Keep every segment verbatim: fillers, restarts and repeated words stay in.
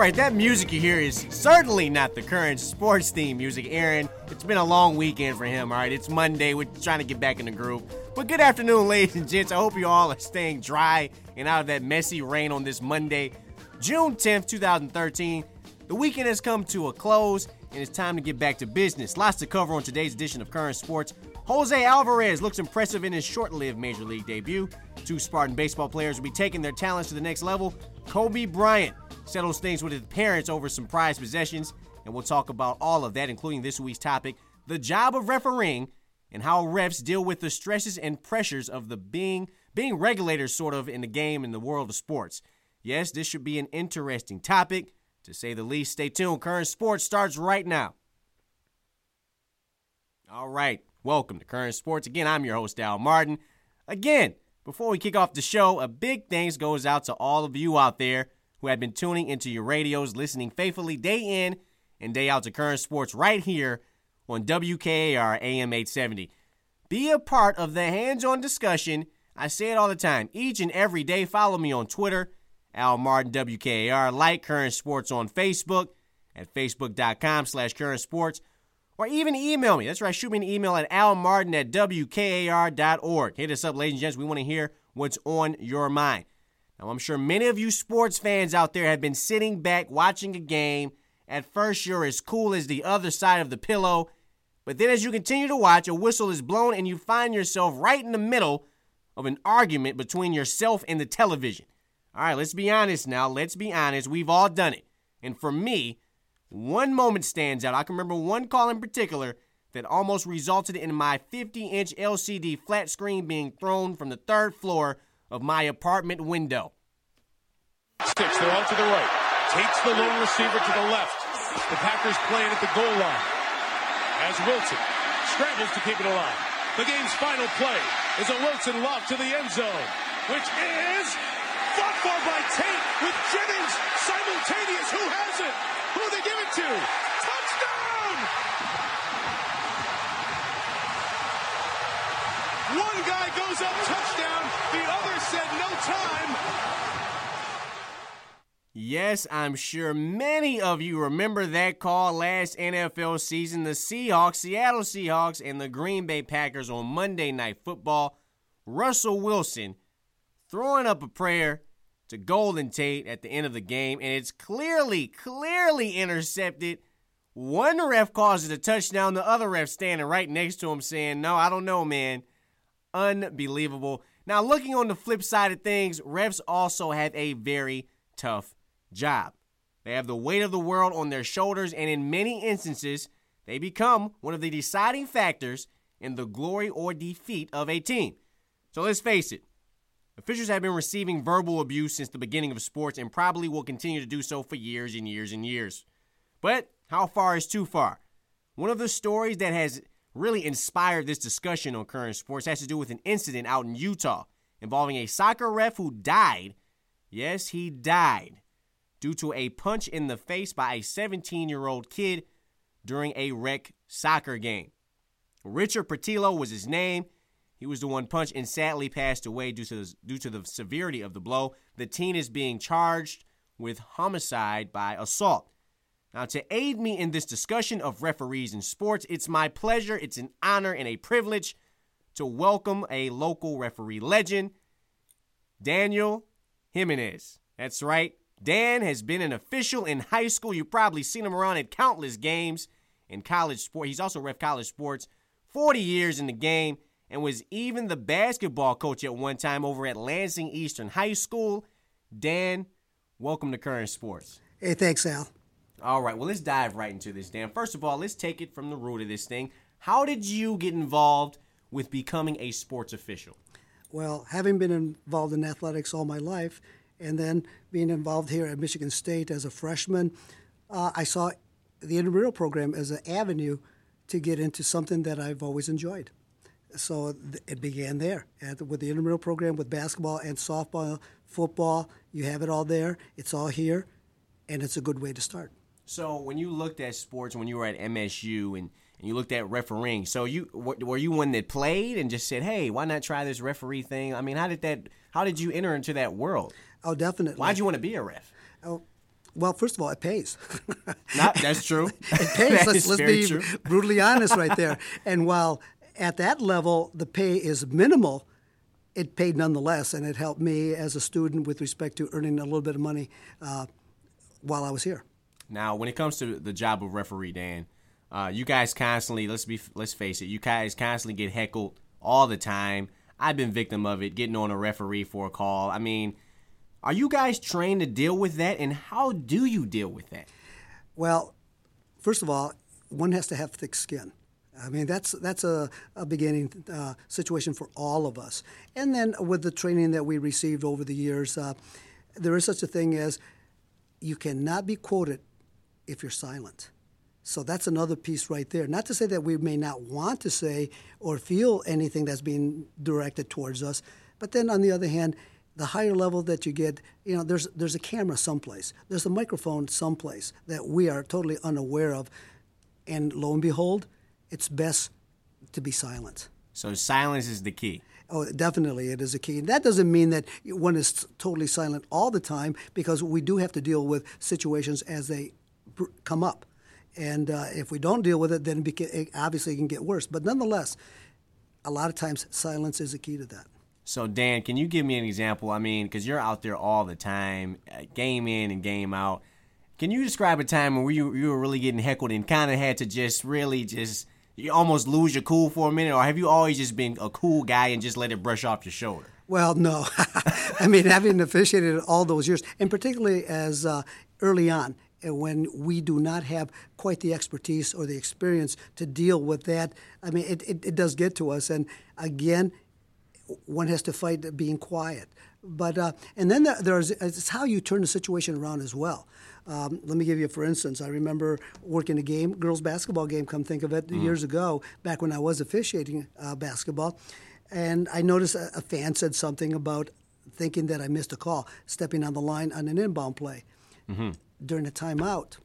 right, that music you hear is certainly not the current sports theme music, Aaron. It's been a long weekend for him, all right? It's Monday. We're trying to get back in the groove. But good afternoon, ladies and gents. I hope you all are staying dry and out of that messy rain on this Monday, June tenth, twenty thirteen. The weekend has come to a close, and it's time to get back to business. Lots to cover on today's edition of Current Sports. Jose Alvarez looks impressive in his short-lived Major League debut. Two Spartan baseball players will be taking their talents to the next level. Kobe Bryant settles things with his parents over some prized possessions, and we'll talk about all of that, including this week's topic, the job of refereeing, and how refs deal with the stresses and pressures of the being being regulators sort of in the game in the world of sports. Yes, this should be an interesting topic, to say the least. Stay tuned. Current Sports starts right now. All right. Welcome to Current Sports. Again, I'm your host, Al Martin. Again, before we kick off the show, a big thanks goes out to all of you out there who have been tuning into your radios, listening faithfully day in and day out to Current Sports right here on W K A R A M eight seventy. Be a part of the hands-on discussion. I say it all the time. Each and every day, follow me on Twitter, Al Martin W K A R. Like Current Sports on Facebook at facebook.com slash current sports. Or even email me. That's right. Shoot me an email at almartin at w k a r dot org. Hit us up, ladies and gents. We want to hear what's on your mind. Now, I'm sure many of you sports fans out there have been sitting back watching a game. At first, you're as cool as the other side of the pillow. But then as you continue to watch, a whistle is blown and you find yourself right in the middle of an argument between yourself and the television. All right, let's be honest now. Let's be honest. We've all done it. And for me, one moment stands out. I can remember one call in particular that almost resulted in my fifty-inch L C D flat screen being thrown from the third floor of my apartment window. Six, they're all to the right. Takes the lone receiver to the left. The Packers playing at the goal line. As Wilson scrambles to keep it alive. The game's final play is a Wilson lob to the end zone, which is fought for by Tate with Jennings simultaneous. Who has it? Who do they give it to? Touchdown! One guy goes up, touchdown. The other said no time. Yes, I'm sure many of you remember that call last N F L season. The Seahawks, Seattle Seahawks, and the Green Bay Packers on Monday Night Football. Russell Wilson throwing up a prayer to Golden Tate at the end of the game, and it's clearly, clearly intercepted. One ref calls it a touchdown, the other ref standing right next to him saying, no, I don't know, man. Unbelievable. Now, looking on the flip side of things, refs also have a very tough job. They have the weight of the world on their shoulders, and in many instances, they become one of the deciding factors in the glory or defeat of a team. So let's face it. Officials have been receiving verbal abuse since the beginning of sports and probably will continue to do so for years and years and years. But how far is too far? One of the stories that has really inspired this discussion on Current Sports has to do with an incident out in Utah involving a soccer ref who died. Yes, he died due to a punch in the face by a seventeen-year-old kid during a rec soccer game. Richard Portillo was his name. He was the one punched and sadly passed away due to the, due to the severity of the blow. The teen is being charged with homicide by assault. Now, to aid me in this discussion of referees in sports, it's my pleasure, it's an honor and a privilege to welcome a local referee legend, Daniel Jimenez. That's right. Dan has been an official in high school. You've probably seen him around at countless games in college sport. He's also ref college sports, forty years in the game, and was even the basketball coach at one time over at Lansing Eastern High School. Dan, welcome to Current Sports. Hey, thanks, Al. All right, well, let's dive right into this, Dan. First of all, let's take it from the root of this thing. How did you get involved with becoming a sports official? Well, having been involved in athletics all my life, and then being involved here at Michigan State as a freshman, uh, I saw the intramural program as an avenue to get into something that I've always enjoyed. So th- it began there. At, with the intramural program, with basketball and softball, football, you have it all there. It's all here, and it's a good way to start. So when you looked at sports, when you were at M S U and, and you looked at refereeing, so you were you one that played and just said, hey, why not try this referee thing? I mean, how did that? How did you enter into that world? Oh, definitely. Why did you want to be a ref? Oh, Well, first of all, it pays. Not, that's true. It pays. That let's is let's very be true. brutally honest right there. And while at that level the pay is minimal, it paid nonetheless, and it helped me as a student with respect to earning a little bit of money uh, while I was here. Now, when it comes to the job of referee, Dan, uh, you guys constantly, let's be, let's face it, you guys constantly get heckled all the time. I've been victim of it, getting on a referee for a call. I mean, are you guys trained to deal with that, and how do you deal with that? Well, first of all, one has to have thick skin. I mean, that's that's a, a beginning uh, situation for all of us. And then with the training that we received over the years, uh, there is such a thing as you cannot be quoted if you're silent. So that's another piece right there. Not to say that we may not want to say or feel anything that's being directed towards us, but then on the other hand, the higher level that you get, you know, there's there's a camera someplace, there's a microphone someplace that we are totally unaware of, and lo and behold, it's best to be silent. So silence is the key. Oh, definitely, it is a key. And that doesn't mean that one is totally silent all the time, because we do have to deal with situations as they come up. And uh, if we don't deal with it, then it obviously it can get worse. But nonetheless, a lot of times silence is a key to that. So, Dan, can you give me an example? I mean, because you're out there all the time, game in and game out. Can you describe a time where you, you were really getting heckled and kind of had to just really just you almost lose your cool for a minute? Or have you always just been a cool guy and just let it brush off your shoulder? Well, no. I mean, having officiated all those years, and particularly as uh, early on, when we do not have quite the expertise or the experience to deal with that, I mean, it, it, it does get to us. And again, one has to fight being quiet. But uh, and then there, there's it's how you turn the situation around as well. Um, let me give you, for instance, I remember working a game, girls basketball game, come think of it, mm. years ago, back when I was officiating uh, basketball. And I noticed a, a fan said something about thinking that I missed a call, stepping on the line on an inbound play. Mm-hmm. During the timeout,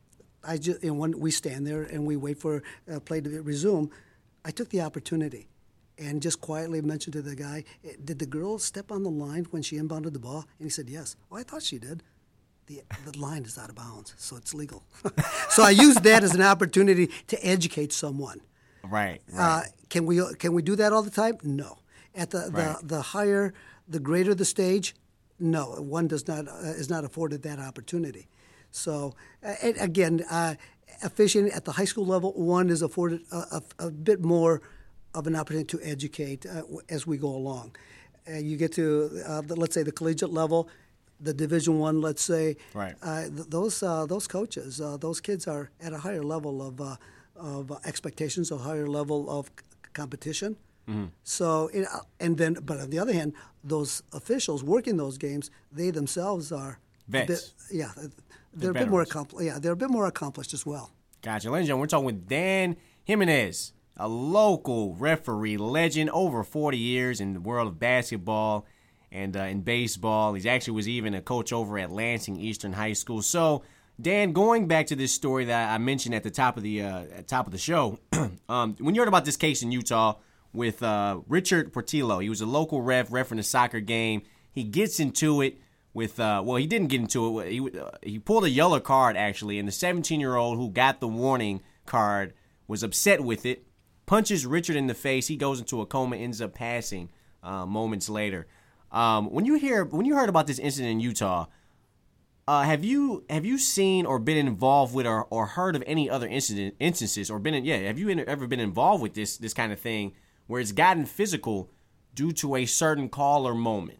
I just, and when we stand there and we wait for uh, play to resume, I took the opportunity and just quietly mentioned to the guy, did the girl step on the line when she inbounded the ball? And he said, yes. Oh, I thought she did. The, the line is out of bounds, so it's legal. So I used that as an opportunity to educate someone. Right. right. Uh, can we can we do that all the time? No. At the, right. the, the higher, the greater the stage, no, one does not uh, is not afforded that opportunity. So, uh, again, uh, officiating at the high school level, one is afforded a, a, a bit more of an opportunity to educate uh, as we go along. Uh, you get to, uh, the, let's say, the collegiate level, the Division One, let's say. Right. Uh, th- those uh, those coaches, uh, those kids are at a higher level of uh, of uh, expectations, a higher level of c- competition. Mm-hmm. So, it, uh, and then, but on the other hand, those officials working those games, they themselves are vets. A bit, yeah. They're a bit more accomplished. Yeah, they're a bit more accomplished as well. Gotcha. Ladies and gentlemen, we're talking with Dan Jimenez, a local referee legend, over forty years in the world of basketball and uh, in baseball. He actually was even a coach over at Lansing Eastern High School. So, Dan, going back to this story that I mentioned at the top of the uh, at top of the show, um, when you heard about this case in Utah with uh, Richard Portillo, he was a local ref, ref in a soccer game. He gets into it. With uh, well, he didn't get into it. He uh, he pulled a yellow card actually, and the seventeen-year-old who got the warning card was upset with it. Punches Richard in the face. He goes into a coma, ends up passing uh, moments later. Um, when you hear when you heard about this incident in Utah, uh, have you have you seen or been involved with or, or heard of any other incident instances or been in, yeah have you ever been involved with this this kind of thing where it's gotten physical due to a certain call or moment?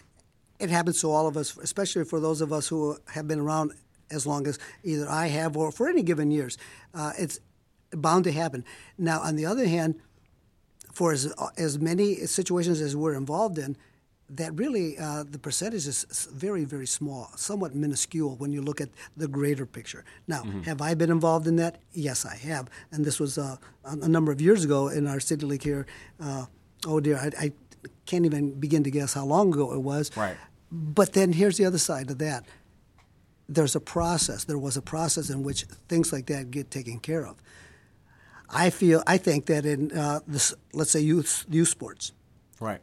It happens to all of us, especially for those of us who have been around as long as either I have or for any given years. Uh, it's bound to happen. Now, on the other hand, for as as many situations as we're involved in, that really uh, the percentage is very, very small, somewhat minuscule when you look at the greater picture. Now, mm-hmm. have I been involved in that? Yes, I have. And this was uh, a number of years ago in our city league here. Uh, oh, dear, I, I can't even begin to guess how long ago it was. Right. But then here's the other side of that. There's a process. There was a process in which things like that get taken care of. I feel, I think that in uh, this, let's say youth youth sports, right,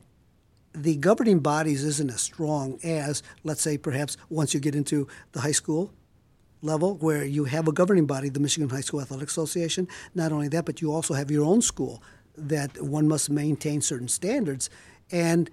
the governing bodies isn't as strong as, let's say, perhaps once you get into the high school level where you have a governing body, the Michigan High School Athletic Association. Not only that, but you also have your own school that one must maintain certain standards. And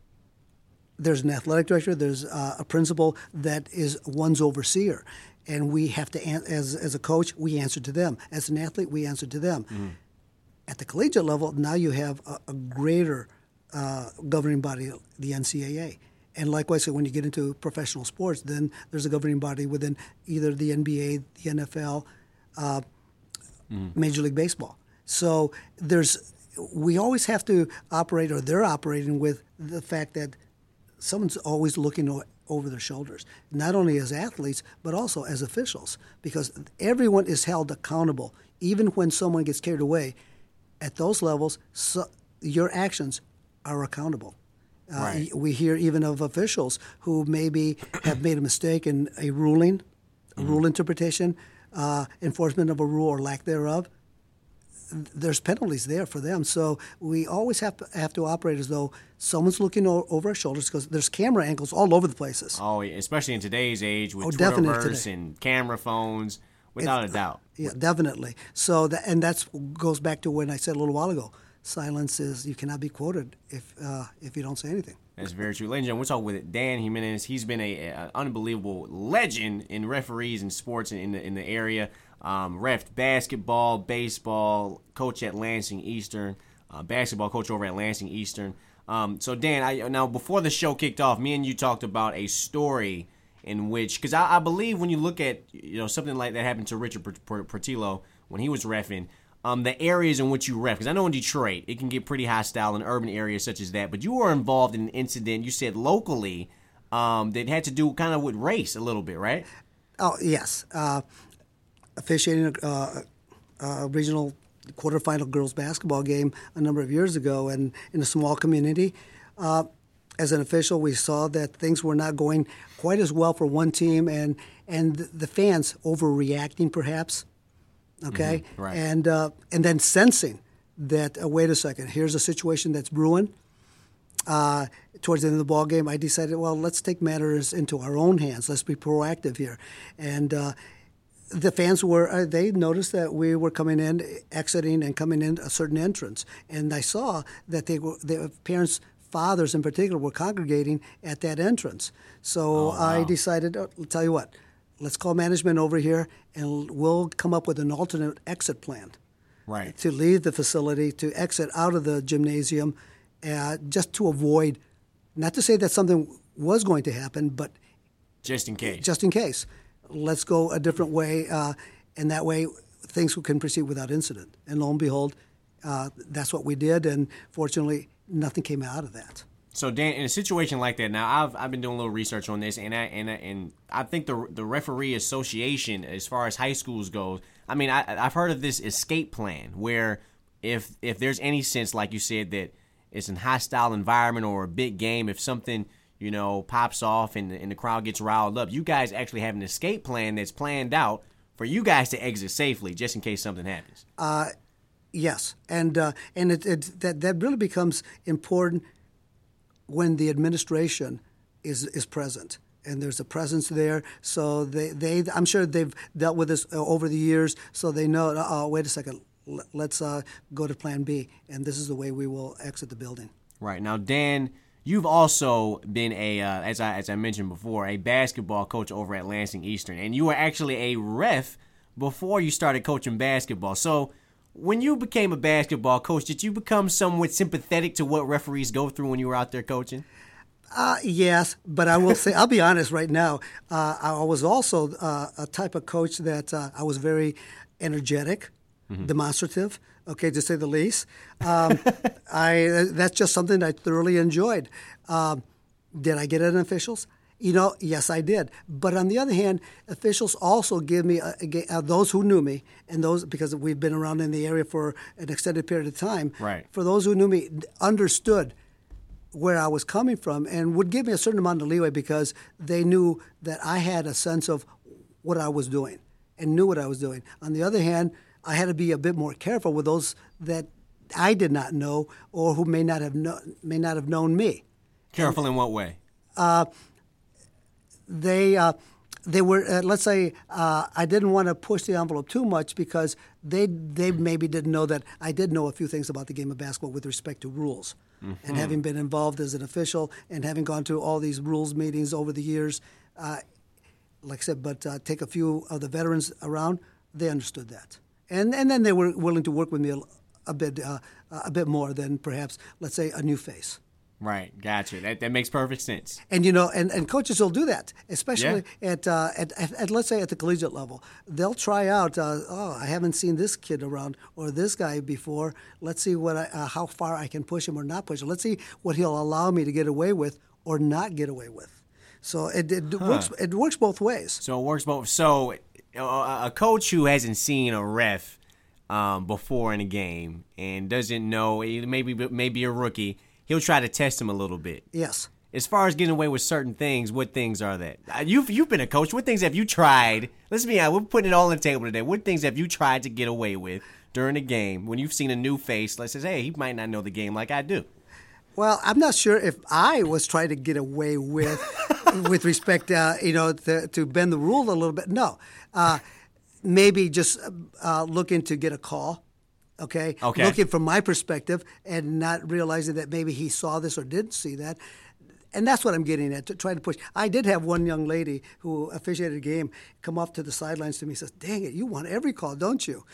there's an athletic director, there's uh, a principal that is one's overseer. And we have to, as as a coach, we answer to them. As an athlete, we answer to them. Mm-hmm. At the collegiate level, now you have a, a greater uh, governing body, the N C double A. And likewise, when you get into professional sports, then there's a governing body within either the N B A, the N F L, uh, mm-hmm. Major League Baseball. So there's, we always have to operate, or they're operating with the fact that someone's always looking over their shoulders, not only as athletes, but also as officials, because everyone is held accountable. Even when someone gets carried away, at those levels, so your actions are accountable. Uh, right. We hear even of officials who maybe have made a mistake in a ruling, a mm-hmm. rule interpretation, uh, enforcement of a rule or lack thereof. There's penalties there for them. So we always have to, have to operate as though someone's looking o- over our shoulders, because there's camera angles all over the places. Oh, especially in today's age with oh, Twitterverse and camera phones, without it, a doubt. Yeah, definitely. So that, and that goes back to when I said a little while ago, silence is, you cannot be quoted if uh, if you don't say anything. That's very true. Ladies and gentlemen, we're talking with Dan Jimenez. He's been a, a unbelievable legend in referees and sports in the in the area. Um, ref basketball, baseball, coach at Lansing Eastern, uh, basketball coach over at Lansing Eastern. Um, so Dan, I, now before the show kicked off, me and you talked about a story in which, because I, I believe when you look at you know something like that happened to Richard Portillo when he was reffing, um, the areas in which you ref, because I know in Detroit it can get pretty hostile in urban areas such as that, but you were involved in an incident, you said locally, um, that had to do kind of with race a little bit, right? Oh, yes. Uh, officiating a, uh, a regional quarterfinal girls basketball game a number of years ago, and in a small community. Uh, as an official, we saw that things were not going quite as well for one team, and and the fans overreacting perhaps, okay? Mm-hmm, right. And uh, and then sensing that, uh, wait a second, here's a situation that's brewing. Uh, towards the end of the ball game, I decided, well, let's take matters into our own hands. Let's be proactive here. And uh, the fans were, uh, they noticed that we were coming in, exiting, and coming in a certain entrance. And I saw that they were, the parents, fathers in particular, were congregating at that entrance. So oh, wow. I decided, oh, I'll tell you what, let's call management over here, and we'll come up with an alternate exit plan. Right. To leave the facility, to exit out of the gymnasium, uh, just to avoid, not to say that something was going to happen, but just in case. Just in case. Let's go a different way, uh, and that way things can proceed without incident. And lo and behold, uh, that's what we did, and fortunately, nothing came out of that. So Dan, in a situation like that, now I've I've been doing a little research on this, and I and I, and I think the the referee association, as far as high schools goes, I mean, I I've heard of this escape plan where if if there's any sense, like you said, that it's a hostile environment or a big game, if something you know pops off and and the crowd gets riled up, you guys actually have an escape plan that's planned out for you guys to exit safely, just in case something happens. Uh, yes, and uh, and it, it that that really becomes important when the administration is is present, and there's a presence there. So they, they I'm sure they've dealt with this over the years, so they know, oh, wait a second, let's uh, go to plan B, and this is the way we will exit the building. Right. Now, Dan, you've also been a, uh, as I as I mentioned before, a basketball coach over at Lansing Eastern, and you were actually a ref before you started coaching basketball. So when you became a basketball coach, did you become somewhat sympathetic to what referees go through when you were out there coaching? Uh, yes, but I will say, I'll be honest right now, uh, I was also uh, a type of coach that uh, I was very energetic, mm-hmm. demonstrative, okay, to say the least. Um, I that's just something I thoroughly enjoyed. Um, did I get it in officials? You know, yes, I did. But on the other hand, officials also give me, uh, uh, those who knew me, and those, because we've been around in the area for an extended period of time, right. For those who knew me, understood where I was coming from and would give me a certain amount of leeway because they knew that I had a sense of what I was doing and knew what I was doing. On the other hand, I had to be a bit more careful with those that I did not know or who may not have know, may not have known me. Careful and, in what way? Uh, they uh, they were, uh, let's say, uh, I didn't want to push the envelope too much because they they maybe didn't know that I did know a few things about the game of basketball with respect to rules. Mm-hmm. And having been involved as an official and having gone to all these rules meetings over the years, uh, like I said, but uh, take a few of the veterans around, they understood that. And and then they were willing to work with me a, a bit uh, a bit more than perhaps, let's say, a new face. Right, gotcha. That that makes perfect sense. And you know, and, and coaches will do that, especially yeah. at, uh, at, at at let's say at the collegiate level. They'll try out. Uh, oh, I haven't seen this kid around or this guy before. Let's see what I, uh, how far I can push him or not push him. Let's see what he'll allow me to get away with or not get away with. So it it huh. works. It works both ways. So it works both. So uh, a coach who hasn't seen a ref um, before in a game and doesn't know, maybe maybe a rookie. He'll try to test him a little bit. Yes. As far as getting away with certain things, what things are that? You've you've been a coach. What things have you tried? Let's be honest. We're putting it all on the table today. What things have you tried to get away with during a game when you've seen a new face? Let's say, hey, he might not know the game like I do. Well, I'm not sure if I was trying to get away with, with respect, uh, you know, to, to bend the rule a little bit. No, uh, maybe just uh, looking to get a call. Okay? okay, looking from my perspective and not realizing that maybe he saw this or didn't see that. And that's what I'm getting at, to try to push. I did have one young lady who officiated a game come up to the sidelines to me and says, dang it, you want every call, don't you?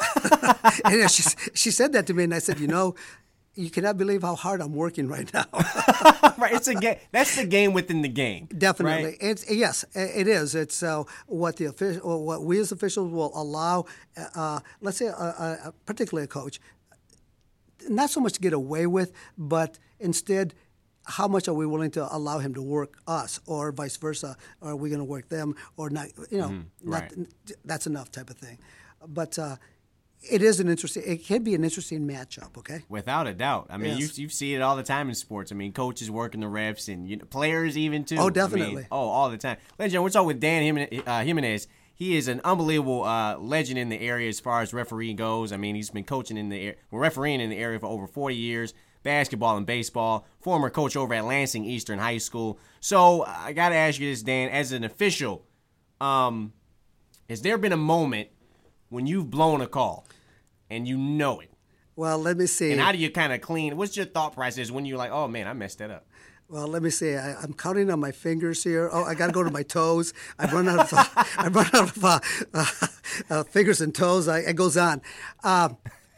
And she, she said that to me, and I said, you know, you cannot believe how hard I'm working right now. Right, it's a game. That's the game within the game. Definitely, right? it's yes, it is. It's uh, what the official, what we as officials will allow. Uh, let's say, a, a, particularly a coach, not so much to get away with, but instead, how much are we willing to allow him to work us, or vice versa? Or are we going to work them, or not? You know, mm-hmm. not, right. That's enough type of thing. But. Uh, It is an interesting. It can be an interesting matchup. Okay, without a doubt. I mean, yes. you you see it all the time in sports. I mean, coaches working the refs and you know, players even too. Oh, definitely. I mean, oh, all the time. Ladies and gentlemen, we're talking with Dan Jimenez. Uh, Jimenez. He is an unbelievable uh, legend in the area as far as referee goes. I mean, he's been coaching in the well, refereeing in the area for over forty years. Basketball and baseball. Former coach over at Lansing Eastern High School. So I got to ask you this, Dan, as an official, um, has there been a moment when you've blown a call? And you know it. Well, let me see. And how do you kind of clean? What's your thought process when you're like, oh, man, I messed that up? Well, let me see. I, I'm counting on my fingers here. Oh, I got to go to my toes. I've run out of, uh, I've run out of uh, uh, uh, fingers and toes. I, it goes on. Uh,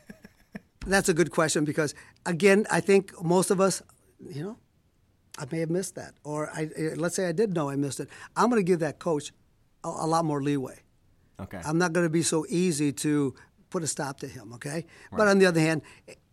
that's a good question because, again, I think most of us, you know, I may have missed that. Or I, let's say I did know I missed it. I'm going to give that coach a, a lot more leeway. Okay. I'm not going to be so easy to put a stop to him, okay? Right. But on the other hand,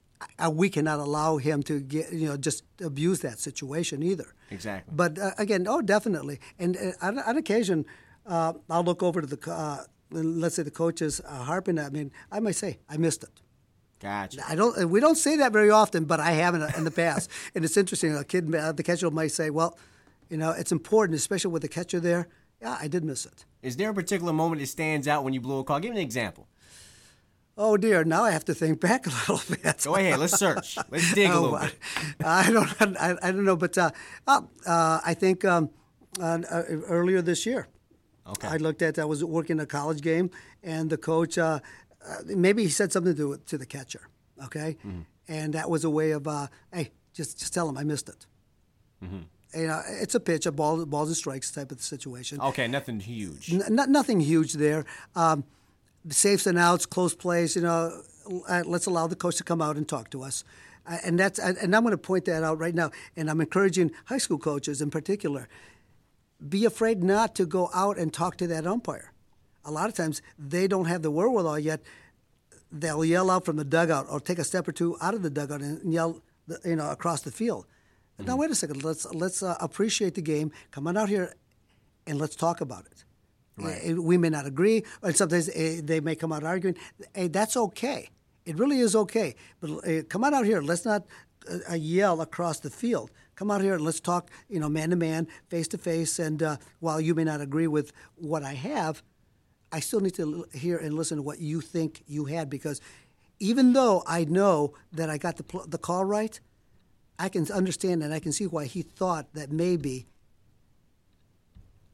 we cannot allow him to get, you know, just abuse that situation either. Exactly. But uh, again, oh, definitely. And uh, on, on occasion, uh, I'll look over to the, uh, let's say the coach is uh, harping at me, and I might say, I missed it. Gotcha. I don't. We don't say that very often, but I have in, in the past. And it's interesting. A kid, uh, the catcher might say, well, you know, it's important, especially with the catcher there. Yeah, I did miss it. Is there a particular moment that stands out when you blew a call? Give me an example. Oh, dear. Now I have to think back a little bit. Go ahead. Let's search. Let's dig a little oh, bit. I don't I, I don't know, but uh, uh, I think um, uh, uh, earlier this year, okay. I looked at, I was working a college game, and the coach, uh, uh, maybe he said something to to the catcher, okay? Mm-hmm. And that was a way of, uh, hey, just just tell him I missed it. Mm-hmm. You know, it's a pitch, a ball, balls and strikes type of situation. Okay, nothing huge. N- n- nothing huge there. Um, Safes and outs, close plays, you know, uh, let's allow the coach to come out and talk to us. Uh, and that's and I'm going to point that out right now. And I'm encouraging high school coaches in particular, be afraid not to go out and talk to that umpire. A lot of times they don't have the wherewithal yet. They'll yell out from the dugout or take a step or two out of the dugout and yell, you know, across the field. Mm-hmm. Now, wait a second. Let's, let's uh, appreciate the game. Come on out here and let's talk about it. Right. We may not agree, or sometimes they may come out arguing. Hey, that's okay. It really is okay. But uh, come on out here. Let's not uh, yell across the field. Come out here and let's talk, you know, man to man, face to face. And uh, while you may not agree with what I have, I still need to hear and listen to what you think you had, because even though I know that I got the pl- the call right, I can understand and I can see why he thought that maybe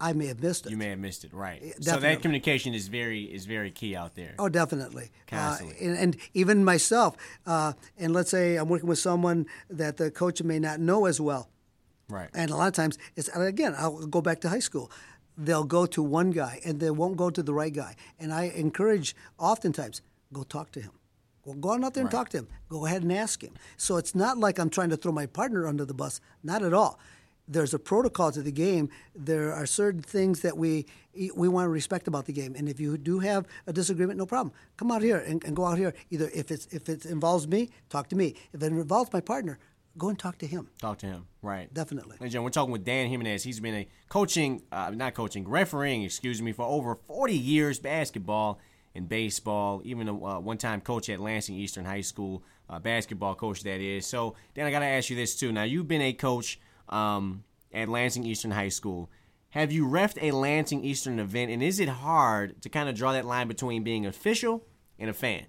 I may have missed it. You may have missed it, right? Definitely. So that communication is very is very key out there. Oh, definitely. Constantly. Uh, and, and even myself, uh, and let's say I'm working with someone that the coach may not know as well. Right. And a lot of times, it's again, I'll go back to high school. They'll go to one guy, and they won't go to the right guy. And I encourage, oftentimes, go talk to him. Go, go on out there and Right. talk to him. Go ahead and ask him. So it's not like I'm trying to throw my partner under the bus. Not at all. There's a protocol to the game. There are certain things that we we want to respect about the game. And if you do have a disagreement, no problem. Come out here and, and go out here. Either if it's if it involves me, talk to me. If it involves my partner, go and talk to him. Talk to him, right? Definitely. Ladies and gentlemen, we're talking with Dan Jimenez. He's been a coaching, uh, not coaching, refereeing, excuse me, for over forty years, basketball and baseball, even a uh, one-time coach at Lansing Eastern High School, uh, basketball coach that is. So, Dan, I got to ask you this, too. Now, you've been a coach um, at Lansing Eastern High School. Have you reffed a Lansing Eastern event, and is it hard to kind of draw that line between being official and a fan?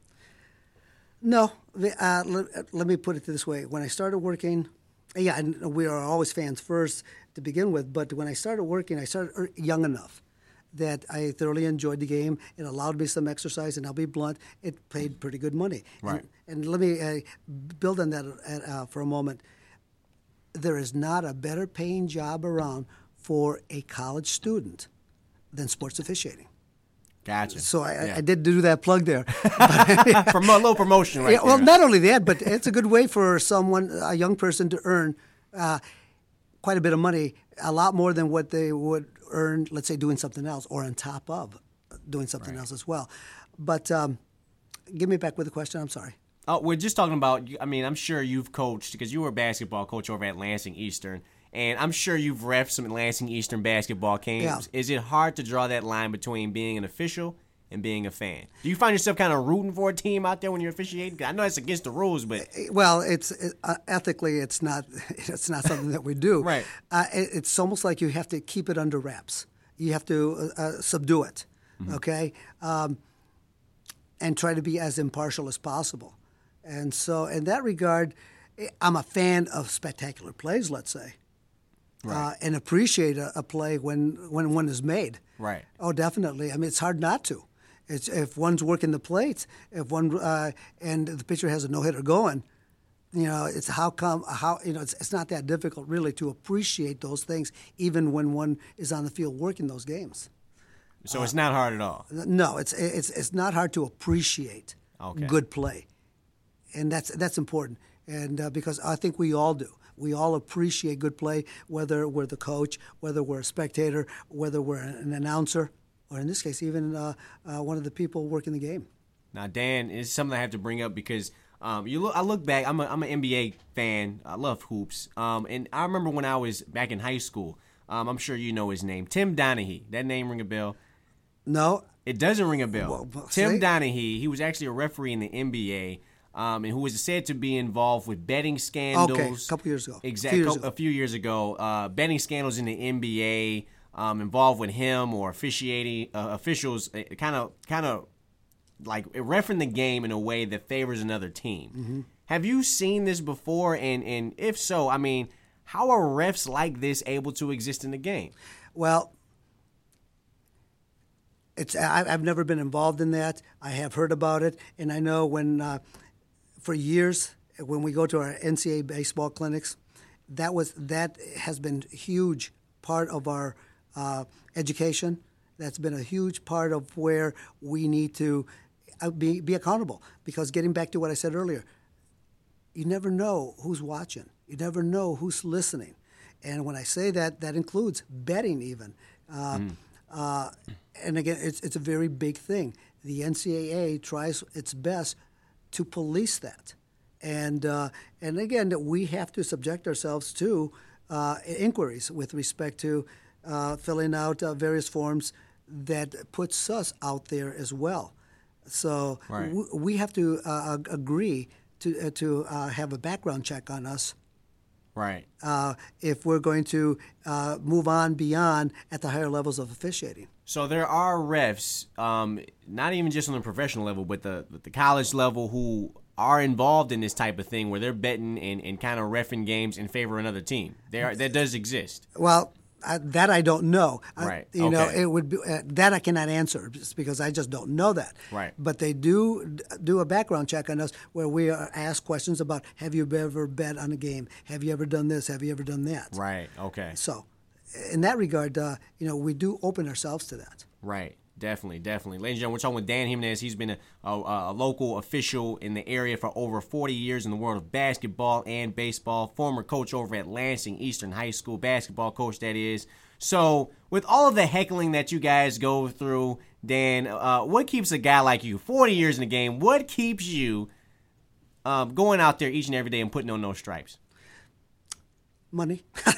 No, uh, let, let me put it this way. When I started working, yeah, and we are always fans first to begin with, but when I started working, I started young enough that I thoroughly enjoyed the game. It allowed me some exercise, and I'll be blunt, it paid pretty good money. Right. And, and let me uh, build on that uh, for a moment. There is not a better paying job around for a college student than sports officiating. Gotcha. So I, yeah. I did do that plug there. From a little promotion right yeah, well, there. not only that, but it's a good way for someone, a young person, to earn uh, quite a bit of money, a lot more than what they would earn, let's say, doing something else, or on top of doing something Right. else as well. But um, give me back with the question. I'm sorry. Uh, we're just talking about, I mean, I'm sure you've coached, because you were a basketball coach over at Lansing Eastern, and I'm sure you've reffed some Lansing Eastern basketball games. Yeah. Is it hard to draw that line between being an official and being a fan? Do you find yourself kind of rooting for a team out there when you're officiating? 'Cause I know it's against the rules, but Well, it's it, uh, ethically, it's not it's not something that we do. Right. Uh, it, it's almost like you have to keep it under wraps. You have to uh, uh, subdue it, okay, um, and try to be as impartial as possible. And so, in that regard, I'm a fan of spectacular plays, let's say, Right. uh, and appreciate a, a play when when one is made. Right. Oh, definitely. I mean, it's hard not to. It's if one's working the plate, if one uh, and the pitcher has a no hitter going, you know, it's how come how you know it's it's not that difficult really to appreciate those things even when one is on the field working those games. so it's not hard at all. No, it's it's it's not hard to appreciate Okay. good play, and that's that's important. And uh, because I think we all do, we all appreciate good play, whether we're the coach, whether we're a spectator, whether we're an announcer, or in this case, even uh, uh, one of the people working the game. Now, Dan, it's something I have to bring up because um, you look. I look back. I'm a, I'm an N B A fan. I love hoops. Um, and I remember when I was back in high school. Um, I'm sure you know his name, Tim Donaghy. That name ring a bell? No, It doesn't ring a bell. Well, well, Tim see? Donaghy. He was actually a referee in the N B A. Um, and who was said to be involved with betting scandals. Okay, a couple years ago. Exactly, Few years ago. a few years ago. Uh, betting scandals in the N B A um, involved with him or officiating uh, officials, kind of, kind of like refereeing the game in a way that favors another team. Mm-hmm. Have you seen this before? And and if so, I mean, how are refs like this able to exist in the game? Well, it's I, I've never been involved in that. I have heard about it, and I know when uh, for years when we go to our N C A A baseball clinics, that was that has been a huge part of our uh, education. That's been a huge part of where we need to uh, be be accountable. Because getting back to what I said earlier, you never know who's watching. You never know who's listening. And when I say that, that includes betting even. Uh, Mm. uh, and again, it's, it's a very big thing. The N C A A tries its best to police that. And, uh, and again, that we have to subject ourselves to uh, inquiries with respect to uh, filling out uh, various forms that puts us out there as well. So Right. w- we have to uh, ag- agree to uh, to uh, have a background check on us Right. uh, if we're going to uh, move on beyond at the higher levels of officiating. So there are refs, um, not even just on the professional level, but the the college level, who are involved in this type of thing where they're betting and, and kind of reffing games in favor of another team. There, that does exist. Well, I, that I don't know. Right. I, you okay. know, it would be uh, that I cannot answer just because I just don't know that. Right. But they do d- do a background check on us where we are asked questions about: Have you ever bet on a game? Have you ever done this? Have you ever done that? Right. Okay. So, in that regard, uh, you know, we do open ourselves to that. Right. Definitely, definitely. Ladies and gentlemen, we're talking with Dan Jimenez. He's been a, a, a local official in the area for over forty years in the world of basketball and baseball. Former coach over at Lansing Eastern High School, basketball coach that is. So with all of the heckling that you guys go through, Dan, uh, what keeps a guy like you, forty years in the game, what keeps you um, going out there each and every day and putting on those stripes? Money.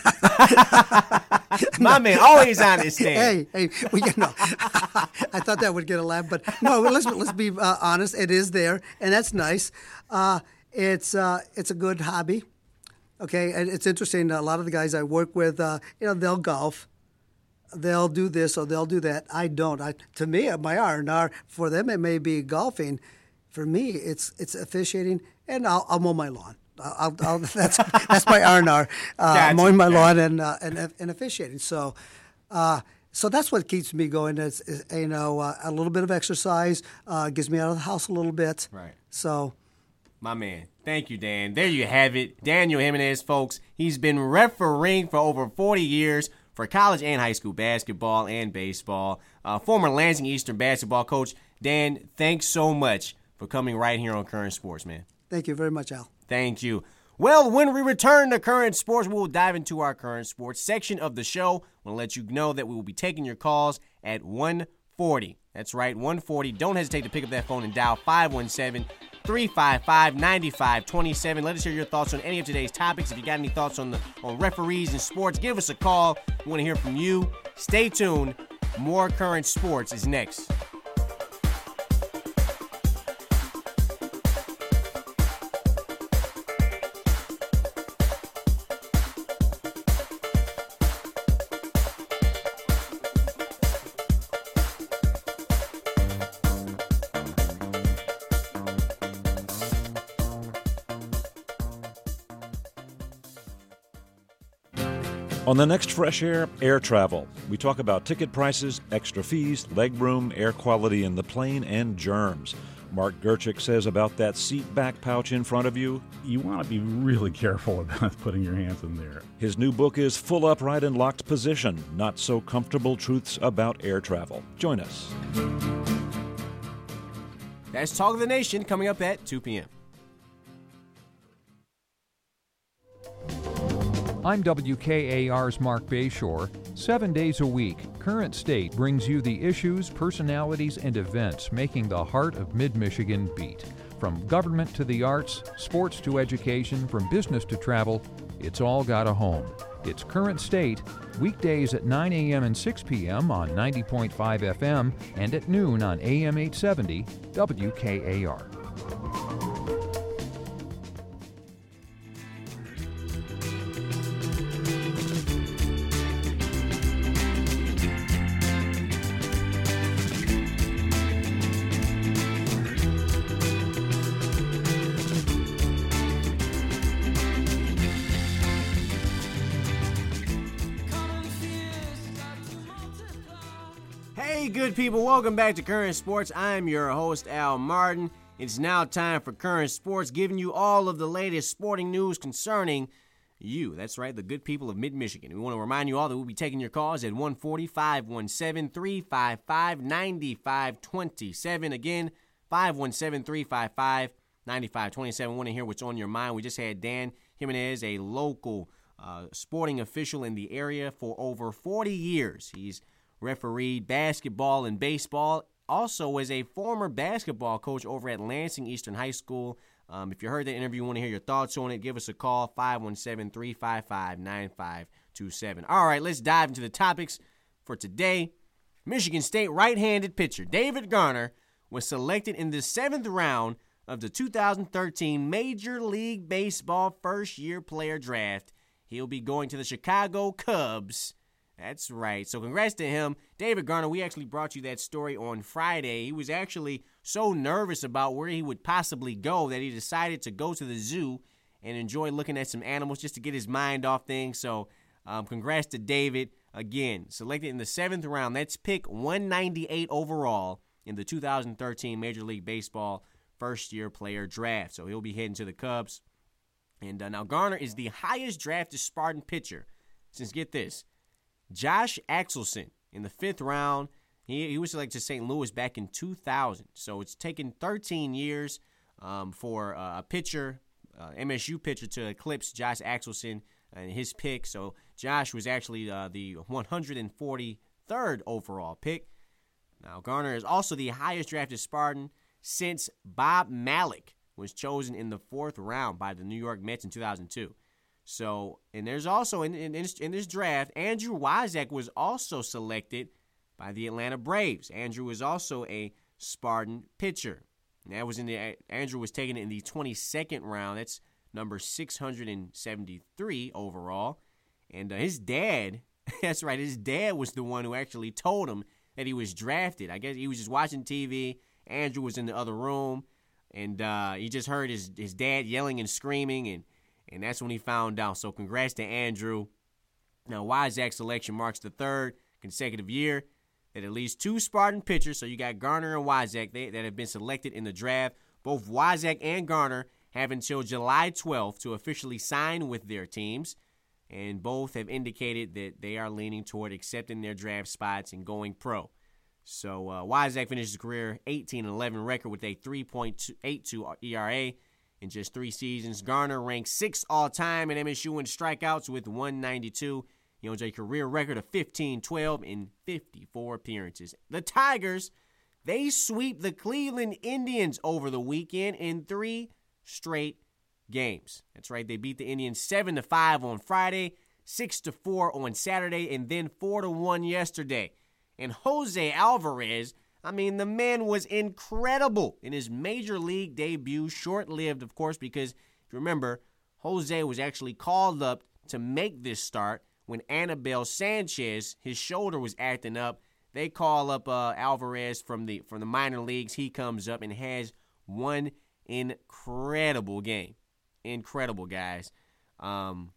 My man, always honest, Dan. Hey, hey, well, you know, I thought that would get a laugh, but no. Let's let's be uh, honest. It is there, and that's nice. Uh, it's uh, it's a good hobby. Okay, and it's interesting. A lot of the guys I work with, uh, you know, they'll golf, they'll do this or they'll do that. I don't. I to me, my R and R for them it may be golfing. For me, it's it's officiating, and I'll, I'll mow my lawn. I'll, I'll, that's that's my R and R, uh, Gotcha. mowing my lawn and uh, and and officiating. So, uh, so that's what keeps me going. Is, is you know uh, a little bit of exercise, uh, gets me out of the house a little bit. Right. So, my man, thank you, Dan. There you have it, Daniel Jimenez, folks. He's been refereeing for over forty years for college and high school basketball and baseball. Uh, former Lansing Eastern basketball coach. Dan, thanks so much for coming right here on Current Sports, man. Thank you very much, Al. Thank you. Well, when we return to Current Sports, we'll dive into our Current Sports section of the show. We'll let you know that we will be taking your calls at one forty. That's right, one forty. Don't hesitate to pick up that phone and dial five one seven, three five five, nine five two seven. Let us hear your thoughts on any of today's topics. If you got any thoughts on the on referees and sports, give us a call. We want to hear from you. Stay tuned. More Current Sports is next. On the next Fresh Air, air travel. We talk about ticket prices, extra fees, legroom, air quality in the plane, and germs. Mark Gerchik says about that seat back pouch in front of you. You want to be really careful about putting your hands in there. His new book is Full Upright and Locked Position, Not So Comfortable Truths About Air Travel. Join us. That's Talk of the Nation coming up at two p.m. I'm W K A R's Mark Bayshore. Seven days a week, Current State brings you the issues, personalities, and events making the heart of Mid-Michigan beat. From government to the arts, sports to education, from business to travel, it's all got a home. It's Current State, weekdays at nine a.m. and six p.m. on ninety point five F M and at noon on A M eight seventy W K A R. Hey, good people, welcome back to Current Sports. I'm your host, Al Martin. It's now time for Current Sports, giving you all of the latest sporting news concerning you. That's right, the good people of Mid-Michigan. We want to remind you all that we'll be taking your calls at one forty, five one seven, three five five, nine five two seven. Again, five one seven, three five five, nine five two seven. We want to hear what's on your mind. We just had Dan Jimenez, a local uh, sporting official in the area for over forty years. He's refereed basketball and baseball, also as a former basketball coach over at Lansing Eastern High School. Um, if you heard that interview and want to hear your thoughts on it, give us a call, five one seven, three five five, nine five two seven. All right, let's dive into the topics for today. Michigan State right-handed pitcher David Garner was selected in the seventh round of the two thousand thirteen Major League Baseball first-year player draft. He'll be going to the Chicago Cubs. That's right. So congrats to him. David Garner, we actually brought you that story on Friday. He was actually so nervous about where he would possibly go that he decided to go to the zoo and enjoy looking at some animals just to get his mind off things. So um, congrats to David. again, selected in the seventh round. That's pick one ninety-eight overall in the two thousand thirteen Major League Baseball first-year player draft. So he'll be heading to the Cubs. And uh, now Garner is the highest drafted Spartan pitcher since, get this, Josh Axelson in the fifth round. He, he was selected to Saint Louis back in two thousand. So it's taken thirteen years um, for uh, a pitcher, uh, M S U pitcher, to eclipse Josh Axelson and his pick. So Josh was actually uh, the one hundred forty-third overall pick. Now Garner is also the highest drafted Spartan since Bob Malik was chosen in the fourth round by the New York Mets in two thousand two. So, and there's also, in, in, in this draft, Andrew Wyzak was also selected by the Atlanta Braves. Andrew was also a Spartan pitcher. And that was in the, Andrew was taken in the twenty-second round. That's number six hundred seventy-three overall. And uh, his dad, that's right, his dad was the one who actually told him that he was drafted. I guess he was just watching T V. Andrew was in the other room. And uh, he just heard his, his dad yelling and screaming, and, and that's when he found out. So congrats to Andrew. Now, Wyzak's selection marks the third consecutive year that at least two Spartan pitchers, so you got Garner and Wyzak, they, that have been selected in the draft. Both Wyzak and Garner have until July twelfth to officially sign with their teams, and both have indicated that they are leaning toward accepting their draft spots and going pro. So uh, Wyzak finished his career eighteen and eleven record with a three point eight two E R A in just three seasons. Garner ranks sixth all-time at M S U in strikeouts with one ninety-two. He owns a career record of fifteen twelve in fifty-four appearances. The Tigers, they sweep the Cleveland Indians over the weekend in three straight games. That's right, they beat the Indians seven to five on Friday, six to four on Saturday, and then four to one yesterday. And Jose Alvarez, I mean, the man was incredible in his major league debut. Short-lived, of course, because if you remember, Jose was actually called up to make this start when Anibal Sanchez, his shoulder was acting up. They call up uh, Alvarez from the from the minor leagues. He comes up and has one incredible game. Incredible, guys. Um,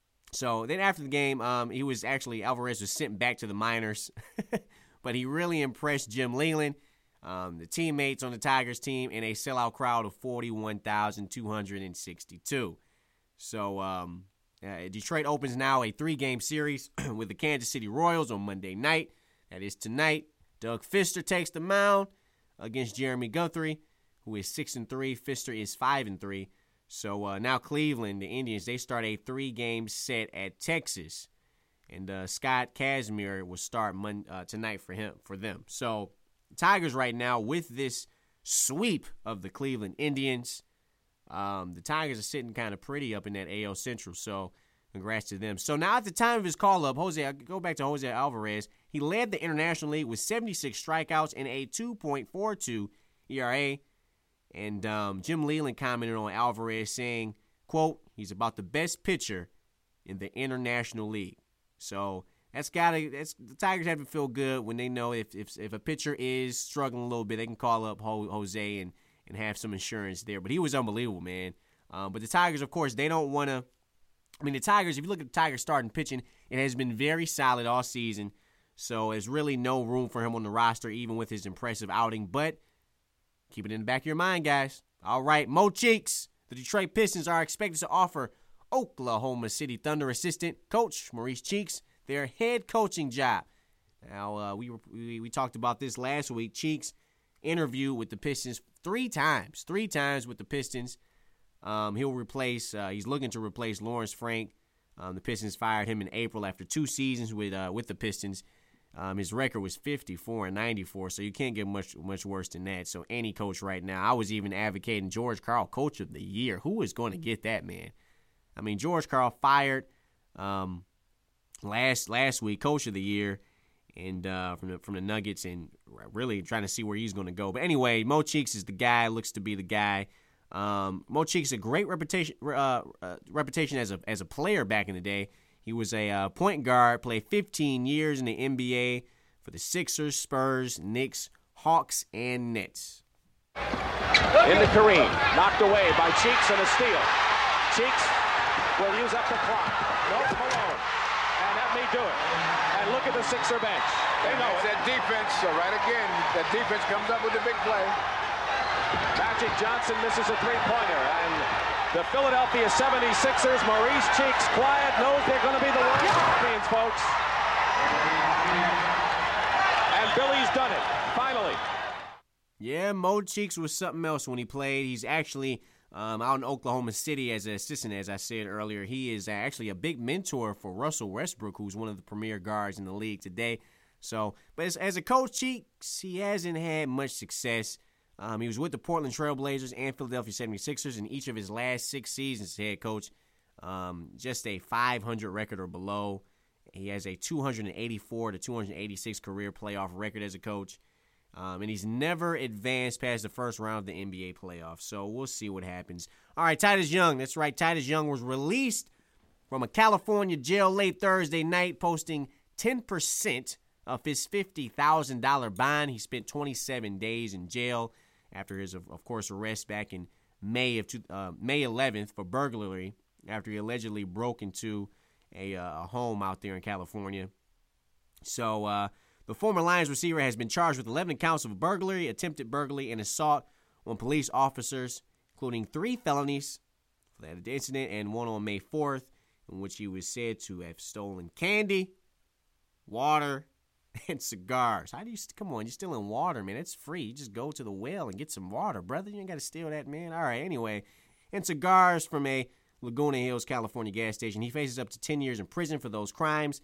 so then after the game, um, he was actually, Alvarez was sent back to the minors. But he really impressed Jim Leyland, um, the teammates on the Tigers team, in a sellout crowd of forty-one thousand two hundred sixty-two. So um, uh, Detroit opens now a three-game series with the Kansas City Royals on Monday night. That is tonight. Doug Fister takes the mound against Jeremy Guthrie, who is six and three. Fister is five and three. So uh, now Cleveland, the Indians, they start a three-game set at Texas. And uh, Scott Kazmir will start Monday, uh, tonight for him for them. So Tigers right now with this sweep of the Cleveland Indians, um, the Tigers are sitting kind of pretty up in that A L Central. So congrats to them. So now at the time of his call-up, Jose, I go back to Jose Alvarez. He led the International League with seventy-six strikeouts and a two point four two E R A. And um, Jim Leyland commented on Alvarez saying, quote, he's about the best pitcher in the International League. So that's gotta. That's the Tigers have to feel good when they know if if if a pitcher is struggling a little bit, they can call up Jose and and have some insurance there. But he was unbelievable, man. Um, but the Tigers, of course, they don't want to. I mean, the Tigers. If you look at the Tigers starting pitching, it has been very solid all season. So there's really no room for him on the roster, even with his impressive outing. But keep it in the back of your mind, guys. All right, Mo Cheeks. The Detroit Pistons are expected to offer Oklahoma City Thunder assistant coach Maurice Cheeks their head coaching job. Now, uh, we, we we talked about this last week. Cheeks interviewed with the Pistons three times, three times with the Pistons. Um, he'll replace, uh, he's looking to replace Lawrence Frank. Um, the Pistons fired him in April after two seasons with uh, with the Pistons. Um, his record was fifty-four and ninety-four, so you can't get much much worse than that. So any coach right now, I was even advocating George Karl, Coach of the Year. Who is going to get that, man? I mean, George Karl fired um, last last week, Coach of the Year, and uh, from the from the Nuggets, and really trying to see where he's going to go. But anyway, Mo Cheeks is the guy. Looks to be the guy. Um, Mo Cheeks a great reputation uh, uh, reputation as a as a player back in the day. He was a uh, point guard, played fifteen years in the N B A for the Sixers, Spurs, Knicks, Hawks, and Nets. Into Kareem, knocked away by Cheeks and a steal. Cheeks will use up the clock. Nope, Malone. and that may do it. And look at the Sixer bench. They know it. That defense, so right again, that defense comes up with the big play. Magic Johnson misses a three-pointer, and the Philadelphia seventy-sixers, Maurice Cheeks, quiet, knows they're going to be the world champions, folks. And Billy's done it, finally. Yeah, Mo Cheeks was something else when he played. He's actually um, out in Oklahoma City as an assistant, as I said earlier. He is actually a big mentor for Russell Westbrook, who's one of the premier guards in the league today. So, but as, as a coach, Cheeks, he hasn't had much success. Um, he was with the Portland Trail Blazers and Philadelphia seventy-sixers in each of his last six seasons as head coach. Um, just a five hundred record or below. He has a two eighty-four to two eighty-six career playoff record as a coach. Um, and he's never advanced past the first round of the N B A playoffs. So we'll see what happens. All right, Titus Young. That's right. Titus Young was released from a California jail late Thursday night, posting ten percent of his fifty thousand dollars bond. He spent twenty-seven days in jail after his, of course, arrest back in May of two, uh, May eleventh for burglary after he allegedly broke into a, uh, a home out there in California. So uh, the former Lions receiver has been charged with eleven counts of burglary, attempted burglary, and assault on police officers, including three felonies for that incident and one on May fourth, in which he was said to have stolen candy, water, and cigars. How do you, come on, you're stealing water, man. It's free. You just go to the well and get some water, brother. You ain't got to steal that, man. All right, anyway. And cigars from a Laguna Hills, California gas station. He faces up to ten years in prison for those crimes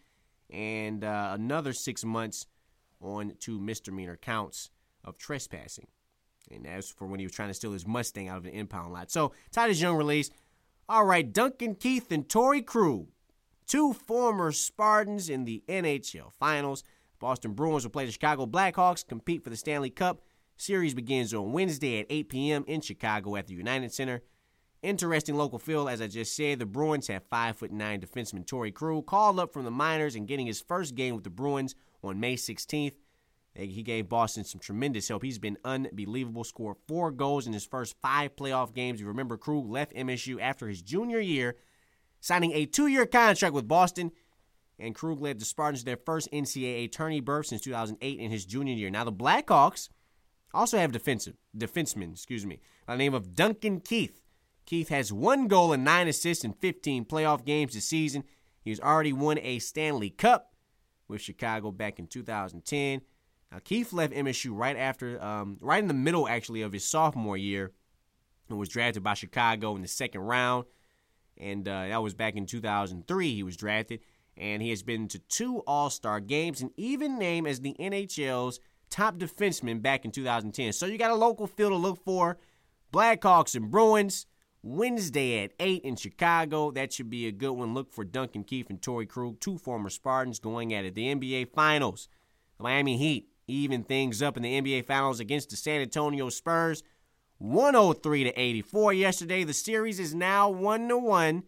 and uh, another six months on two misdemeanor counts of trespassing. And that's for when he was trying to steal his Mustang out of an impound lot. So, Titus Young released. All right, Duncan Keith and Torrey Krug, two former Spartans in the N H L Finals. Boston Bruins will play the Chicago Blackhawks, compete for the Stanley Cup. Series begins on Wednesday at eight p.m. in Chicago at the United Center. Interesting local field, as I just said. The Bruins have five foot nine defenseman Torrey Krug, called up from the minors and getting his first game with the Bruins on May sixteenth. He gave Boston some tremendous help. He's been unbelievable, scored four goals in his first five playoff games. You remember Krug left M S U after his junior year, signing a two-year contract with Boston. And Krug led the Spartans to their first N C double A tourney berth since two thousand eight in his junior year. Now, the Blackhawks also have defensive defenseman, excuse me, by the name of Duncan Keith. Keith has one goal and nine assists in fifteen playoff games this season. He's already won a Stanley Cup with Chicago back in two thousand ten. Now, Keith left M S U right after, um, right in the middle, actually, of his sophomore year and was drafted by Chicago in the second round. And uh, that was back in two thousand three he was drafted. And he has been to two All-Star games and even named as the N H L's top defenseman back in two thousand ten. So you got a local field to look for. Blackhawks and Bruins, Wednesday at eight in Chicago. That should be a good one. Look for Duncan Keith and Torrey Krug, two former Spartans going at it. The N B A Finals. The Miami Heat even things up in the N B A Finals against the San Antonio Spurs. one oh three to eighty-four yesterday. The series is now one to one.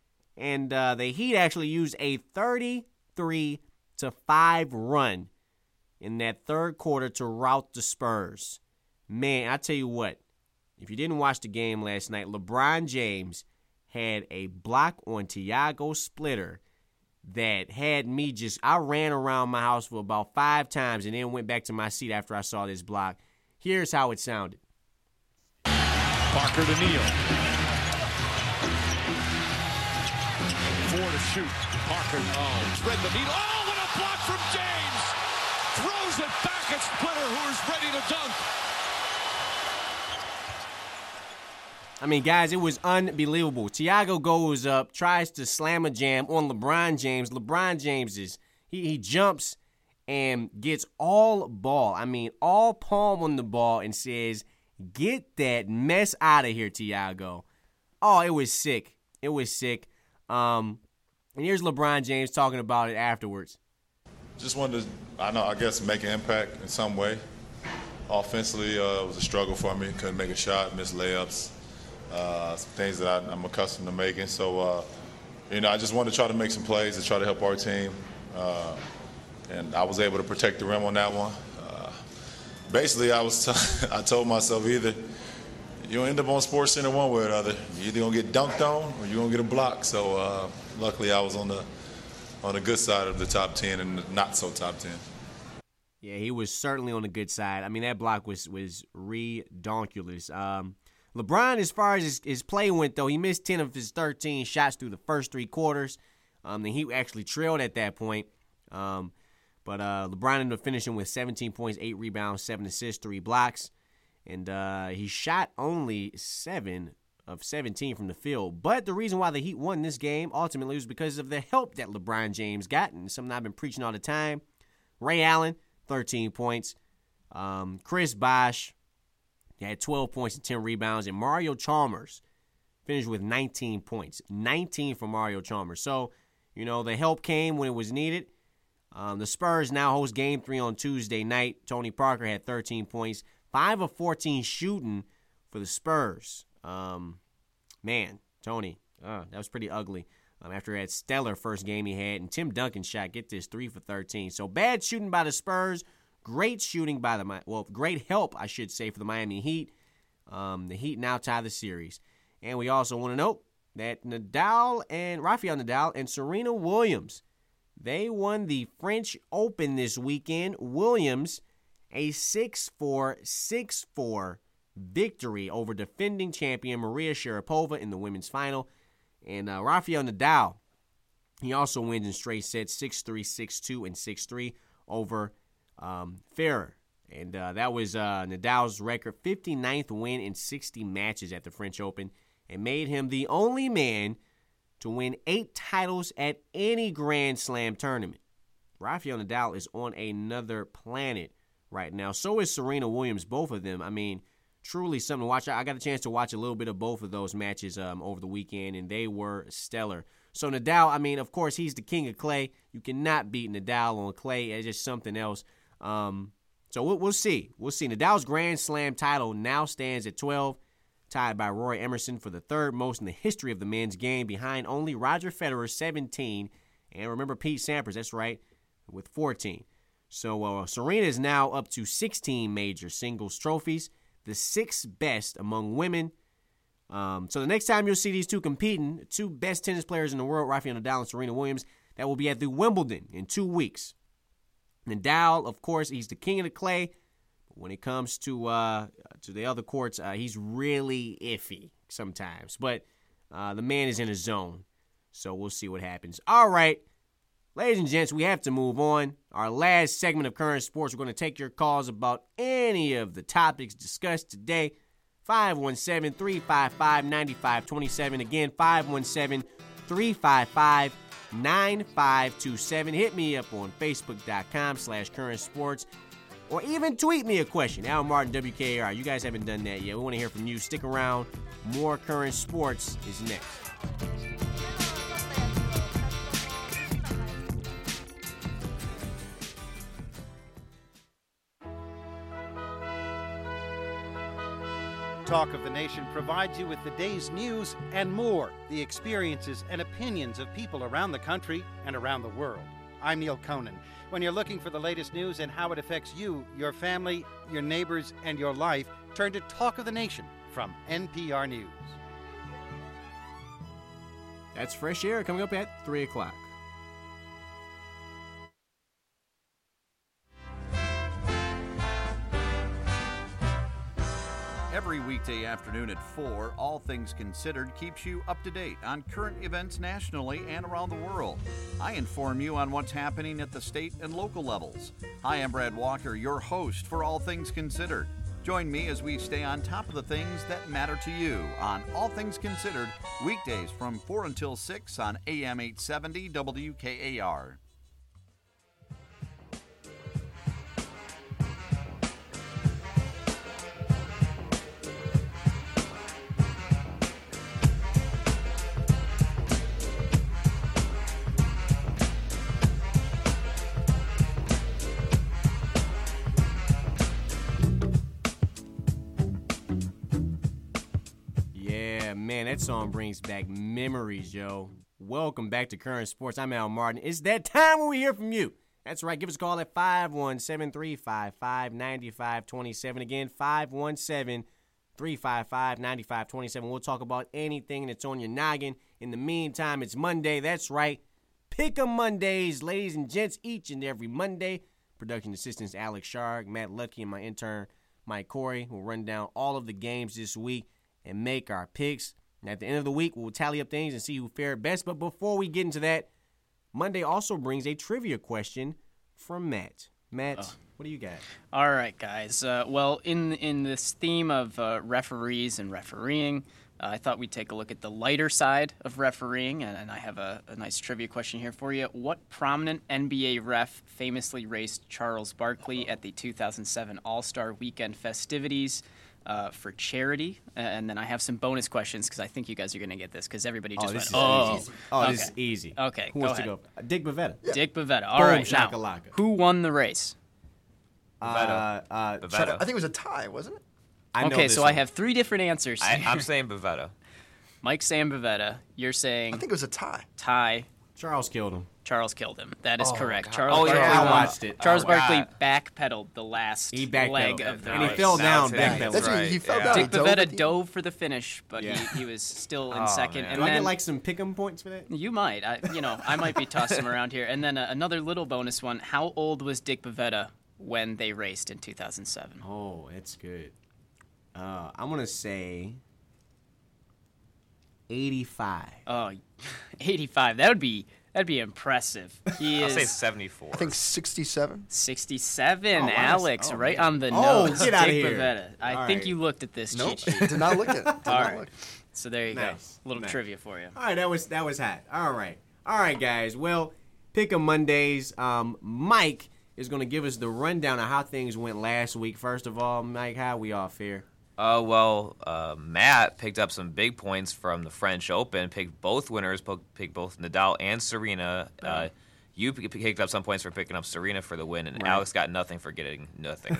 And uh, the Heat actually used a thirty-three to five run in that third quarter to rout the Spurs. Man, I tell you what, if you didn't watch the game last night, LeBron James had a block on Tiago Splitter that had me just, I ran around my house for about five times and then went back to my seat after I saw this block. Here's how it sounded. Parker to Neal. Four to shoot. Parker, oh, spread the needle. Oh, what a block from James! Throws it back at Splitter, who is ready to dunk. I mean, guys, it was unbelievable. Tiago goes up, tries to slam a jam on LeBron James. LeBron James is, he, he jumps and gets all ball. I mean, all palm on the ball and says, "Get that mess out of here, Tiago." Oh, it was sick. It was sick. Um, and here's LeBron James talking about it afterwards. Just wanted to, I know, I guess, make an impact in some way. Offensively, uh, it was a struggle for me. Couldn't make a shot, missed layups, uh, some things that I, I'm accustomed to making. So, uh, you know, I just wanted to try to make some plays to try to help our team. Uh, and I was able to protect the rim on that one. Uh, basically, I was t- I told myself either you'll end up on SportsCenter one way or the other. You're either going to get dunked on or you're going to get a block. So, uh, luckily, I was on the on the good side of the top ten and the not so top ten. Yeah, he was certainly on the good side. I mean, that block was was redonkulous. Um, LeBron, as far as his, his play went, though, he missed ten of his thirteen shots through the first three quarters. Um, the Heat actually trailed at that point. Um, but uh, LeBron ended up finishing with seventeen points, eight rebounds, seven assists, three blocks. And uh, he shot only seven of seventeen from the field. But the reason why the Heat won this game ultimately was because of the help that LeBron James got, and something I've been preaching all the time. Ray Allen, thirteen points. Um, Chris Bosh had twelve points and ten rebounds. And Mario Chalmers finished with nineteen points. nineteen for Mario Chalmers. So, you know, the help came when it was needed. Um, the Spurs now host Game three on Tuesday night. Tony Parker had thirteen points. five of fourteen shooting for the Spurs. Um, man, Tony, uh, that was pretty ugly. Um, after that stellar first game he had. And Tim Duncan shot, get this, three for thirteen. So bad shooting by the Spurs. Great shooting by the, well, great help, I should say, for the Miami Heat. Um, the Heat now tie the series. And we also want to note that Nadal and Rafael Nadal and Serena Williams, they won the French Open this weekend. Williams, a six four, six four victory over defending champion Maria Sharapova in the women's final. And uh, Rafael Nadal, he also wins in straight sets, six three, six two, and six three over um, Ferrer. And uh, that was uh, Nadal's record, fifty-ninth win in sixty matches at the French Open, and made him the only man to win eight titles at any Grand Slam tournament. Rafael Nadal is on another planet right now. So is Serena Williams, both of them. I mean, truly something to watch. I got a chance to watch a little bit of both of those matches um, over the weekend, and they were stellar. So Nadal, I mean, of course, he's the king of clay. You cannot beat Nadal on clay. It's just something else. Um, so we'll, we'll see. We'll see. Nadal's Grand Slam title now stands at twelve, tied by Roy Emerson for the third most in the history of the men's game, behind only Roger Federer, seventeen, and remember Pete Sampras, that's right, with fourteen. So uh, Serena is now up to sixteen major singles trophies, the sixth best among women. Um, so the next time you'll see these two competing, the two best tennis players in the world, Rafael Nadal and Serena Williams, that will be at the Wimbledon in two weeks. Nadal, of course, he's the king of the clay. But when it comes to uh, to the other courts, uh, he's really iffy sometimes. But uh, the man is in his zone, so we'll see what happens. All right. Ladies and gents, we have to move on. Our last segment of Current Sports, we're going to take your calls about any of the topics discussed today. five one seven, three five five, nine five two seven. Again, five one seven, three five five, nine five two seven. Hit me up on Facebook.com slash Current Sports. Or even tweet me a question. Al Martin, W K A R. You guys haven't done that yet. We want to hear from you. Stick around. More Current Sports is next. Talk of the Nation provides you with the day's news and more, the experiences and opinions of people around the country and around the world. I'm Neil Conan. When you're looking for the latest news and how it affects you, your family, your neighbors, and your life, turn to Talk of the Nation from N P R News. That's Fresh Air coming up at three o'clock. Every weekday afternoon at four, All Things Considered keeps you up to date on current events nationally and around the world. I inform you on what's happening at the state and local levels. Hi, I'm Brad Walker, your host for All Things Considered. Join me as we stay on top of the things that matter to you on All Things Considered, weekdays from four until six on A M eight seventy W K A R. Man, that song brings back memories, yo. Welcome back to Current Sports. I'm Al Martin. It's that time when we hear from you. That's right. Give us a call at five one seven, three five five, nine five two seven. Again, five one seven, three five five, nine five two seven. We'll talk about anything that's on your noggin. In the meantime, it's Monday. That's right. Pick 'em Mondays, ladies and gents, each and every Monday. Production assistants Alex Sharg, Matt Lucky, and my intern Mike Corey will run down all of the games this week and make our picks. And at the end of the week, we'll tally up things and see who fared best. But before we get into that, Monday also brings a trivia question from Matt. Matt, oh. what do you got? All right, guys. Uh, well, in in this theme of uh, referees and refereeing, uh, I thought we'd take a look at the lighter side of refereeing, and, and I have a, a nice trivia question here for you. What prominent N B A ref famously raced Charles Barkley at the two thousand seven All-Star Weekend festivities uh, for charity? And then I have some bonus questions because I think you guys are going to get this because everybody just oh, went, this oh. Easy. Oh, okay. this is easy. Okay, Who go wants ahead. to go? Dick Bavetta. Yeah. Dick Bavetta. All Boom, right. Now, shakalaka. who won the race? Uh, uh, Bavetta. I think it was a tie, wasn't it? I know okay, this so one. I have three different answers. I, I'm saying Bavetta. Mike's saying Bavetta. You're saying... I think it was a tie. Tie. Charles killed him. Charles killed him. That is Oh, correct. God. Charles Oh, Barkley yeah, I won. watched it. Charles Oh, Barkley God. backpedaled the last He backpedaled. leg of the And he race. fell down, That's backpedaled. That's right. right. He fell yeah. down. Dick He dove Bavetta at the- dove for the finish, but Yeah. he, he was still in Oh, second. man. And Do I then, get like some pick'em points for that? You might. I, you know, I might be tossing him around here. And then uh, another little bonus one. How old was Dick Bavetta when they raced in two thousand seven? Oh, that's good. Uh, I'm gonna say eighty-five. Oh, eighty-five. That would be that'd be impressive. He I'll is say seventy-four. I think sixty-seven. sixty-seven. Oh, wow, Alex, that's- oh, right man. on the Oh, nose. get outta Dick here. Bavetta. I All think right. you looked at this Nope. cheat sheet. Did not look at it. Did All not right. look. So there you Nice. go. A little Nice. trivia for you. All right, that was that was hot. All right, all right, guys. Well, pick 'em Mondays. Um, Mike is gonna give us the rundown of how things went last week. First of all, Mike, how we all fare? Uh, well, uh, Matt picked up some big points from the French Open, picked both winners, po- picked both Nadal and Serena. Uh, you p- picked up some points for picking up Serena for the win, and Right. Alex got nothing for getting nothing.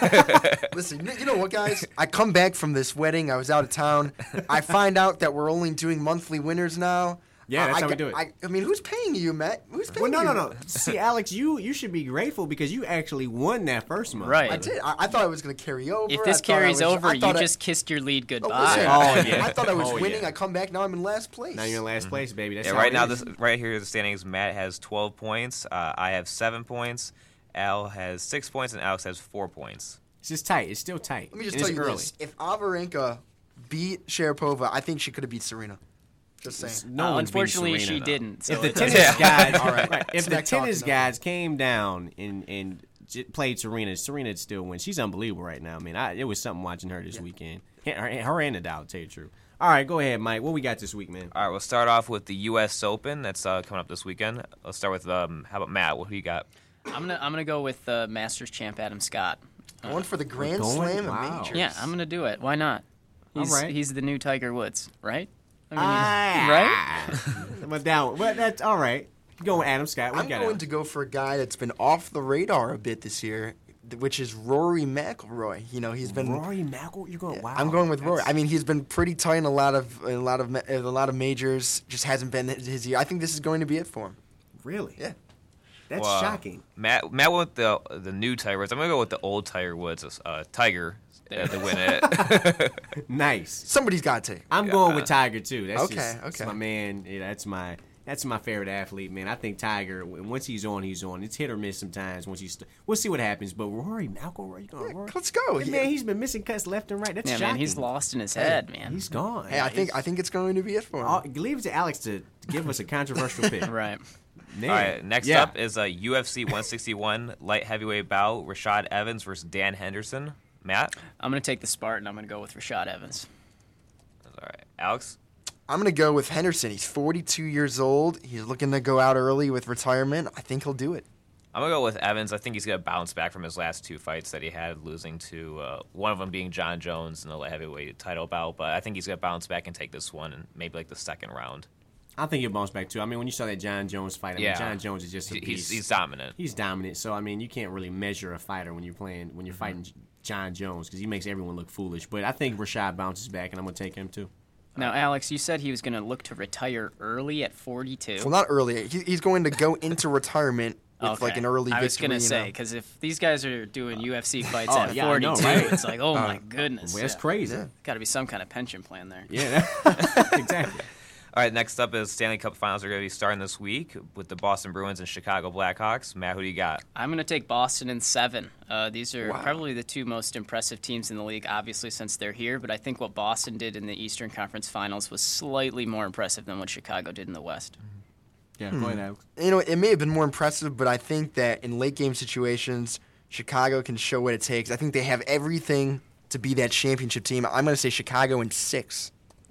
Listen, you know what, guys? I come back from this wedding. I was out of town. I find out that we're only doing monthly winners now. Yeah, that's I, how we I, do it. I, I mean, who's paying you, Matt? Who's paying Well, no, you? no, no. See, Alex, you you should be grateful because you actually won that first month. Right. I did. I, I thought I was going to carry over. If I this thought I carries was- over, I you thought I- just kissed your lead Oh, goodbye. listen, Oh, yeah. I thought I was Oh, winning. yeah. I come back. Now I'm in last place. Now you're in last place, baby. That's yeah, how right it now, is. this right here, the standings. Matt has twelve points. Uh, I have seven points. Al has six points, and Alex has four points. It's just tight. It's still tight. Let me just And tell it's you early. this: if Azarenka beat Sharapova, I think she could have beat Serena. Just saying. No Uh, one's beating unfortunately, Serena, she though. didn't. So If the it's- tennis guys, All right. right, if the Smack talking tennis now. guys came down and and j- played Serena, Serena'd still win. She's unbelievable right now. I mean, I, it was something watching her this weekend. Her, her and Nadal, to tell you the truth. All right, go ahead, Mike. What we got this week, man? All right, we'll start off with the U S Open that's uh, coming up this weekend. Let's start with um, how about Matt? What do you got? I'm gonna I'm gonna go with uh, Masters champ Adam Scott. Going for the Grand going? Slam Wow. and majors. Yeah, I'm gonna do it. Why not? He's, All right. he's the new Tiger Woods, right? I mean, Ah, right? But down. But that's all right. Go with Adam Scott. What I'm you got going out? to go for a guy that's been off the radar a bit this year, th- which is Rory McIlroy. You know, he's been. Rory McIlroy. You're going. Wow. I'm going with Rory. That's- I mean, he's been pretty tight in a lot of in a lot of ma- in a lot of majors. Just hasn't been his his year. I think this is going to be it for him. Really? Yeah. That's Well, uh, shocking. Matt Matt went with the the new Tiger Woods. I'm gonna go with the old Tiger Woods. Uh, Tiger uh, to win it. Nice. Somebody's got to take. I'm going with Tiger too. That's Okay, just, that's okay. my man. Yeah, that's my that's my favorite athlete, man. I think Tiger. Once he's on, he's on. It's hit or miss sometimes. Once he's, st- we'll see what happens. But Rory McIlroy, you going Rory? Let's go. Hey, Yeah. man, he's been missing cuts left and right. That's Yeah, shocking. man, he's lost in his head, man. He's gone. Hey, I think I think it's going to be it for him. I'll, leave it to Alex to give us a controversial pick. Right. Man. All right, next Yeah. up is a U F C one sixty-one light heavyweight bout. Rashad Evans versus Dan Henderson. Matt. I'm gonna take the Spartan. I'm gonna go with Rashad Evans. All right, Alex. I'm going to go with Henderson. He's forty-two years old. He's looking to go out early with retirement. I think he'll do it. I'm gonna go with Evans. I think he's gonna bounce back from his last two fights that he had, losing to uh, one of them being John Jones in the light heavyweight title bout. But I think he's gonna bounce back and take this one and maybe like the second round. I think he'll bounce back too. I mean, when you saw that John Jones fight, I mean, Yeah. John Jones is just a He's- beast. he's dominant. He's dominant. So I mean, you can't really measure a fighter when you're playing when you're fighting John Jones because he makes everyone look foolish. But I think Rashad bounces back, and I'm gonna take him too. Now, Alex, you said he was gonna look to retire early at forty-two. Well, not early. He, he's going to go into retirement with Okay. like an early I victory. was gonna you say know. because if these guys are doing U F C fights Oh, at yeah, I know, forty-two, right? it's like, oh Uh, my goodness, well, that's crazy. Yeah. Got to be some kind of pension plan there. Yeah, exactly. All right, next up is Stanley Cup Finals are going to be starting this week with the Boston Bruins and Chicago Blackhawks. Matt, who do you got? I'm going to take Boston in seven. Uh, these are Wow. probably the two most impressive teams in the league, obviously, since they're here. But I think what Boston did in the Eastern Conference Finals was slightly more impressive than what Chicago did in the West. Yeah, Hmm. go ahead, Alex. You know, it may have been more impressive, but I think that in late game situations, Chicago can show what it takes. I think they have everything to be that championship team. I'm going to say Chicago in six.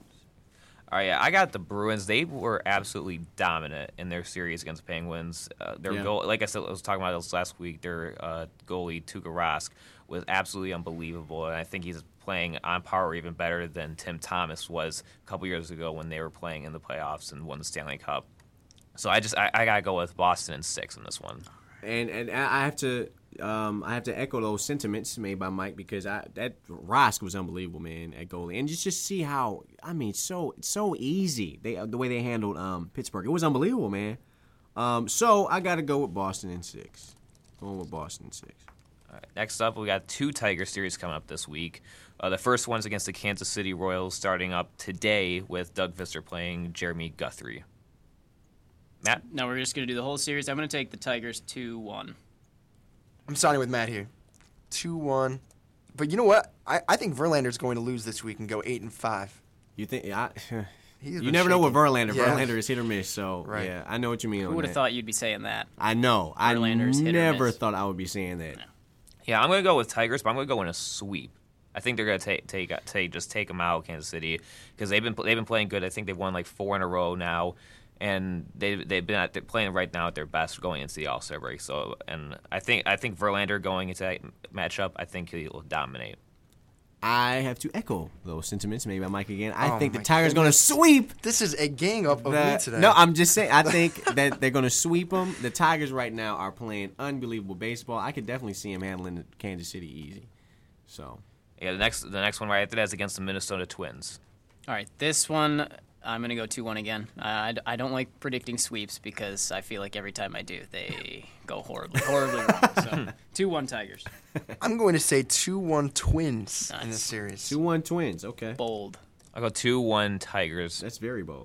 All right, yeah, I got the Bruins. They were absolutely dominant in their series against Penguins. Uh, their Yeah. goal, like I said, I was talking about this last week. Their uh, goalie Tuukka Rask was absolutely unbelievable, and I think he's playing on par or even better than Tim Thomas was a couple years ago when they were playing in the playoffs and won the Stanley Cup. So I just I, I gotta go with Boston in six in this one. And and I have to um, I have to echo those sentiments made by Mike because I, that Rask was unbelievable, man, at goalie, and just just see how I mean so so easy they the way they handled um, Pittsburgh. It was unbelievable, man. Um, so I got to go with Boston in six. Going with Boston in six. All right, next up, we got two Tiger series coming up this week. Uh, the first one's against the Kansas City Royals, starting up today with Doug Fister playing Jeremy Guthrie. Matt? No, we're just going to do the whole series. I'm going to take the Tigers two one. I'm siding with Matt here. two one. But you know what? I, I think Verlander's going to lose this week and go eight and five. You think I, He's you been never know with shaking. Verlander. Yeah. Verlander is hit or miss. So Right. yeah, I know what you mean. Who on would have that. thought you'd be saying that? I know. Verlander's I hit or never miss. thought I would be saying that. Yeah, I'm going to go with Tigers, but I'm going to go in a sweep. I think they're going to take take take just take them out, Kansas City, because they've been they've been playing good. I think they've won like four in a row now, and they they've been at, they're playing right now at their best going into the All-Star break. So, and I think I think Verlander going into that matchup, I think he will dominate. I have to echo those sentiments made by Mike again. I Oh think the my Tigers going to goodness. sweep. This is a gang up of the- me today. No, I'm just saying. I think that they're going to sweep them. The Tigers right now are playing unbelievable baseball. I could definitely see them handling the Kansas City easy. So Yeah, the next the next one right after that is against the Minnesota Twins. All right, this one, I'm going to go two one again. I, I don't like predicting sweeps because I feel like every time I do, they go horribly, horribly wrong. So two one Tigers. I'm going to say two one Twins in Nice. this series. two one Twins. Okay, Bold. I'll go two one Tigers. that's very bold.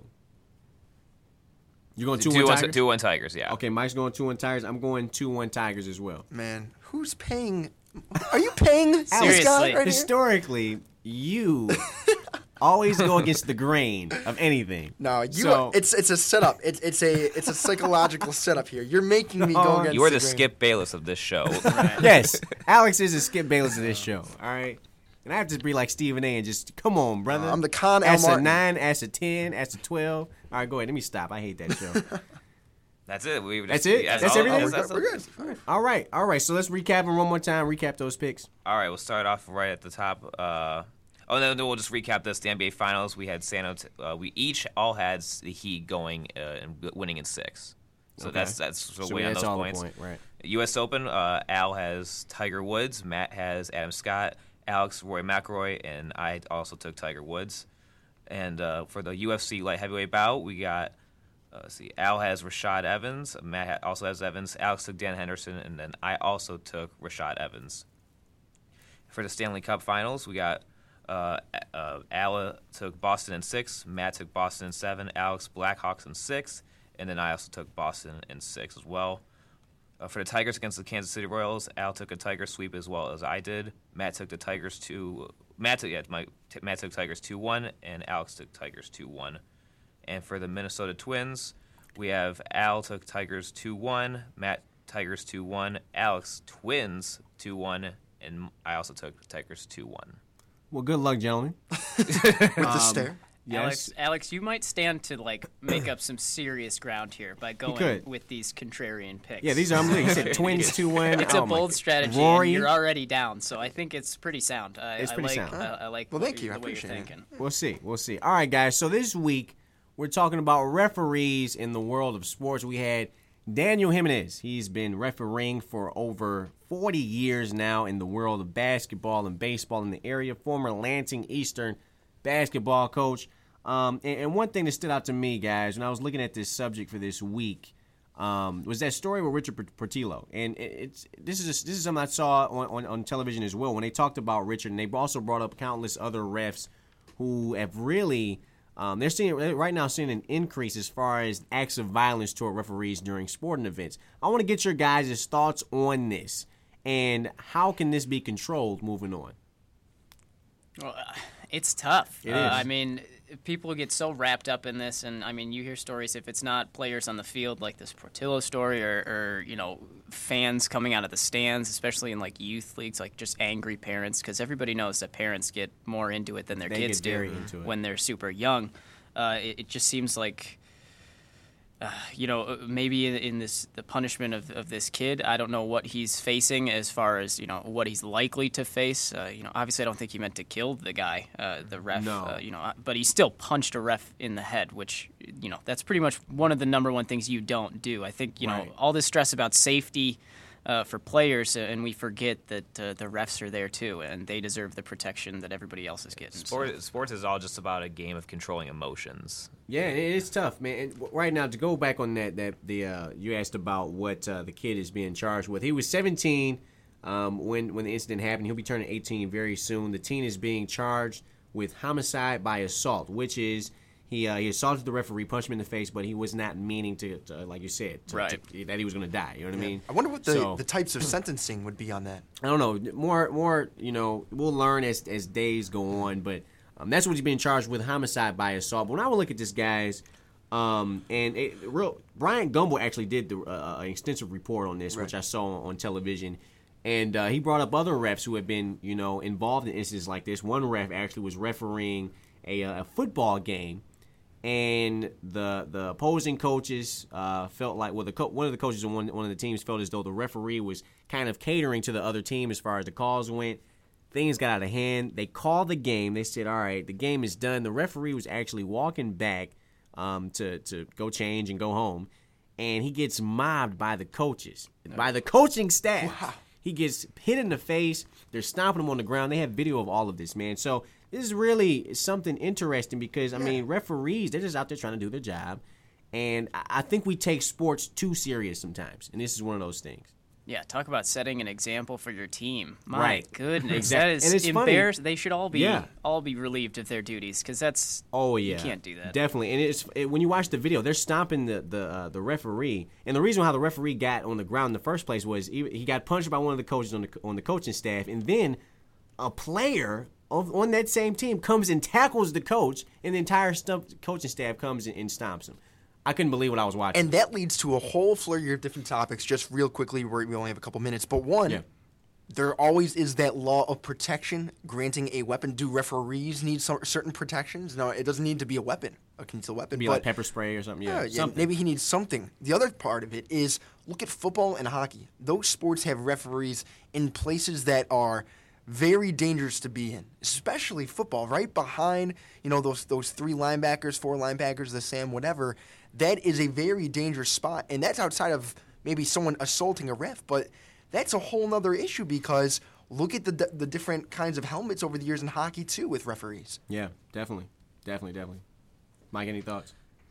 You're going two Two one one Tigers. two one Tigers. Yeah. Okay, Mike's going two one Tigers. I'm going two one Tigers as well. Man, who's paying? Are you paying this guy Seriously. right here? Historically, you always go against the grain of anything. No, you. So- it's it's a setup. It's it's a it's a psychological setup here. You're making me go No, against. You are the grain. Skip Bayless of this show. Yes, Alex is a Skip Bayless of this show. All right, and I have to be like Stephen A. and just come on, brother. Uh, I'm the Con L. That's a Martin. nine. That's a ten. That's a twelve. All right, go ahead. Let me stop. I hate that show. That's it. We That's it? That's all- everything? that's- We're that's- good. We're good. all right, all right. So let's recap them one more time. Recap those picks. All right, we'll start off right at the top. Uh, oh, no, no, we'll just recap this. The N B A Finals, we had San Ant- uh, we each all had the Heat going uh, and winning in six. So Okay. that's that's so So wait on that's those all the points. point, right? U S Open, uh, Al has Tiger Woods, Matt has Adam Scott, Alex Roy McIlroy, and I also took Tiger Woods. And uh, for the U F C light heavyweight bout, we got. Uh, let's see, Al has Rashad Evans. Matt ha- also has Evans. Alex took Dan Henderson, and then I also took Rashad Evans. For the Stanley Cup Finals, we got uh, uh, Al took Boston in six. Matt took Boston in seven. Alex Blackhawks in six, and then I also took Boston in six as well. Uh, for the Tigers against the Kansas City Royals, Al took a Tiger sweep as well as I did. Matt took the Tigers two. Matt took yeah, my, t- Matt took Tigers two one, and Alex took Tigers two one. And for the Minnesota Twins, we have Al took Tigers two one, Matt Tigers two one, Alex Twins two one, and I also took Tigers two one. Well, good luck, gentlemen. With the stare. Yes. Alex, Alex, you might stand to like make up some serious ground here by going could. with these contrarian picks. Yeah, these are unbelievable. You said Twins two one. It's Oh a my bold God. strategy, Rory. and you're already down. So I think it's pretty sound. I, It's I pretty like, sound. I, I like Well, what thank you. I the way you're appreciate it. thinking. We'll see. We'll see. All right, guys. So this week we're talking about referees in the world of sports. We had Daniel Jimenez. He's been refereeing for over forty years now in the world of basketball and baseball in the area. Former Lansing Eastern basketball coach. Um, and, and one thing that stood out to me, guys, when I was looking at this subject for this week, um, was that story with Richard Portillo. And it, it's this is a, this is something I saw on, on, on television as well when they talked about Richard, and they also brought up countless other refs who have really Um, they're seeing right now seeing an increase as far as acts of violence toward referees during sporting events. I want to get your guys' thoughts on this and how can this be controlled moving on. Well, it's tough. It uh, is. I mean, people get so wrapped up in this, and I mean, you hear stories. If it's not players on the field, like this Portillo story, or, or you know, fans coming out of the stands, especially in like youth leagues, like just angry parents, because everybody knows that parents get more into it than their They kids get very do into it. when they're super young. Uh, it, it just seems like. Uh, you know, maybe in, in this the punishment of, of this kid, I don't know what he's facing as far as, you know, what he's likely to face. Uh, you know, obviously I don't think he meant to kill the guy, uh, the ref, No. uh, you know, but he still punched a ref in the head, which, you know, that's pretty much one of the number one things you don't do. I think, you know, Right. all this stress about safety uh, for players, uh, and we forget that uh, the refs are there too, and they deserve the protection that everybody else is getting. So- Sport, sports is all just about a game of controlling emotions. Yeah, it- it's tough, man. And w- right now, to go back on that, that the uh, you asked about what uh, the kid is being charged with. He was seventeen um, when when the incident happened. He'll be turning eighteen very soon. The teen is being charged with homicide by assault, which is he uh, he assaulted the referee, punched him in the face, but he was not meaning to, to like you said, to, Right. to- that he was going to die. You know what I mean? I wonder what the, So- the types of sentencing would be on that. I don't know. More, more. You know, we'll learn as as days go on. But um, that's what he's being charged with: homicide by assault. But when I would look at this, guys, um, and it, real Brian Gumbel actually did the, uh, an extensive report on this, Right. which I saw on, on television, and uh, he brought up other refs who have been, you know, involved in incidents like this. One ref actually was refereeing a, a football game. And the the opposing coaches uh, felt like, well, the co- one of the coaches on one, one of the teams felt as though the referee was kind of catering to the other team as far as the calls went. Things got out of hand. They called the game. They said, all right, the game is done. The referee was actually walking back um, to, to go change and go home. And he gets mobbed by the coaches, by the coaching staff. Wow. He gets hit in the face. They're stomping him on the ground. They have video of all of this, man. So this is really something interesting because, I mean, referees, they're just out there trying to do their job. And I I think we take sports too serious sometimes. And this is one of those things. Yeah, talk about setting an example for your team. My Right. goodness, Exactly. that is And it's funny. embarrassing. They should all be Yeah. all be relieved of their duties because that's Oh yeah, you can't do that. Definitely, and it's it, when you watch the video, they're stomping the the uh, the referee, and the reason how the referee got on the ground in the first place was he, he got punched by one of the coaches on the on the coaching staff, and then a player of, on that same team comes and tackles the coach, and the entire stump, coaching staff comes and, and stomps him. I couldn't believe what I was watching. And that leads to a whole flurry of different topics, just real quickly, where we only have a couple minutes. But one, Yeah. there always is that law of protection granting a weapon. Do referees need some certain protections? No, it doesn't need to be a weapon, a concealed weapon. Be but like pepper spray or something. Yeah, yeah, something. maybe he needs something. The other part of it is look at football and hockey. Those sports have referees in places that are very dangerous to be in, especially football, right behind, you know, those those three linebackers, four linebackers, the Sam, whatever. That is a very dangerous spot, and that's outside of maybe someone assaulting a ref, but that's a whole other issue because look at the the different kinds of helmets over the years in hockey, too, with referees. Yeah, definitely. Definitely, definitely. Mike, any thoughts?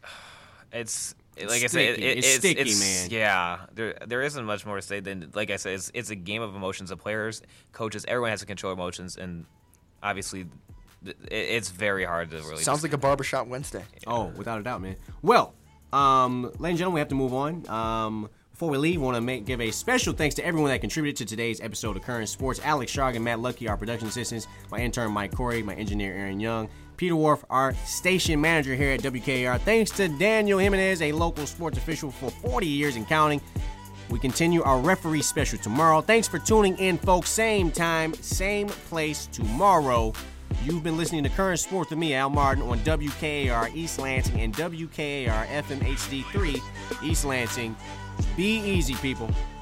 It's It's like I said, sticky. it, It's it's, sticky, it's- man. Yeah, there there isn't much more to say than like I said. It's it's a game of emotions. The players, coaches, everyone has to control emotions, and obviously, th- it, it's very hard to really. Sounds just, like a barbershop Wednesday. Oh, without a doubt, man. Well, um, ladies and gentlemen, we have to move on. Um, before we leave, I want to make give a special thanks to everyone that contributed to today's episode of Current Sports. Alex Sharg and Matt Lucky, our production assistants, my intern Mike Corey, my engineer Aaron Young, Peter Worf, our station manager here at W K A R. Thanks to Daniel Jimenez, a local sports official for forty years and counting. We continue our referee special tomorrow. Thanks for tuning in, folks. Same time, same place tomorrow. You've been listening to Current Sports with me, Al Martin, on W K A R East Lansing and W K A R F M H D three East Lansing. Be easy, people.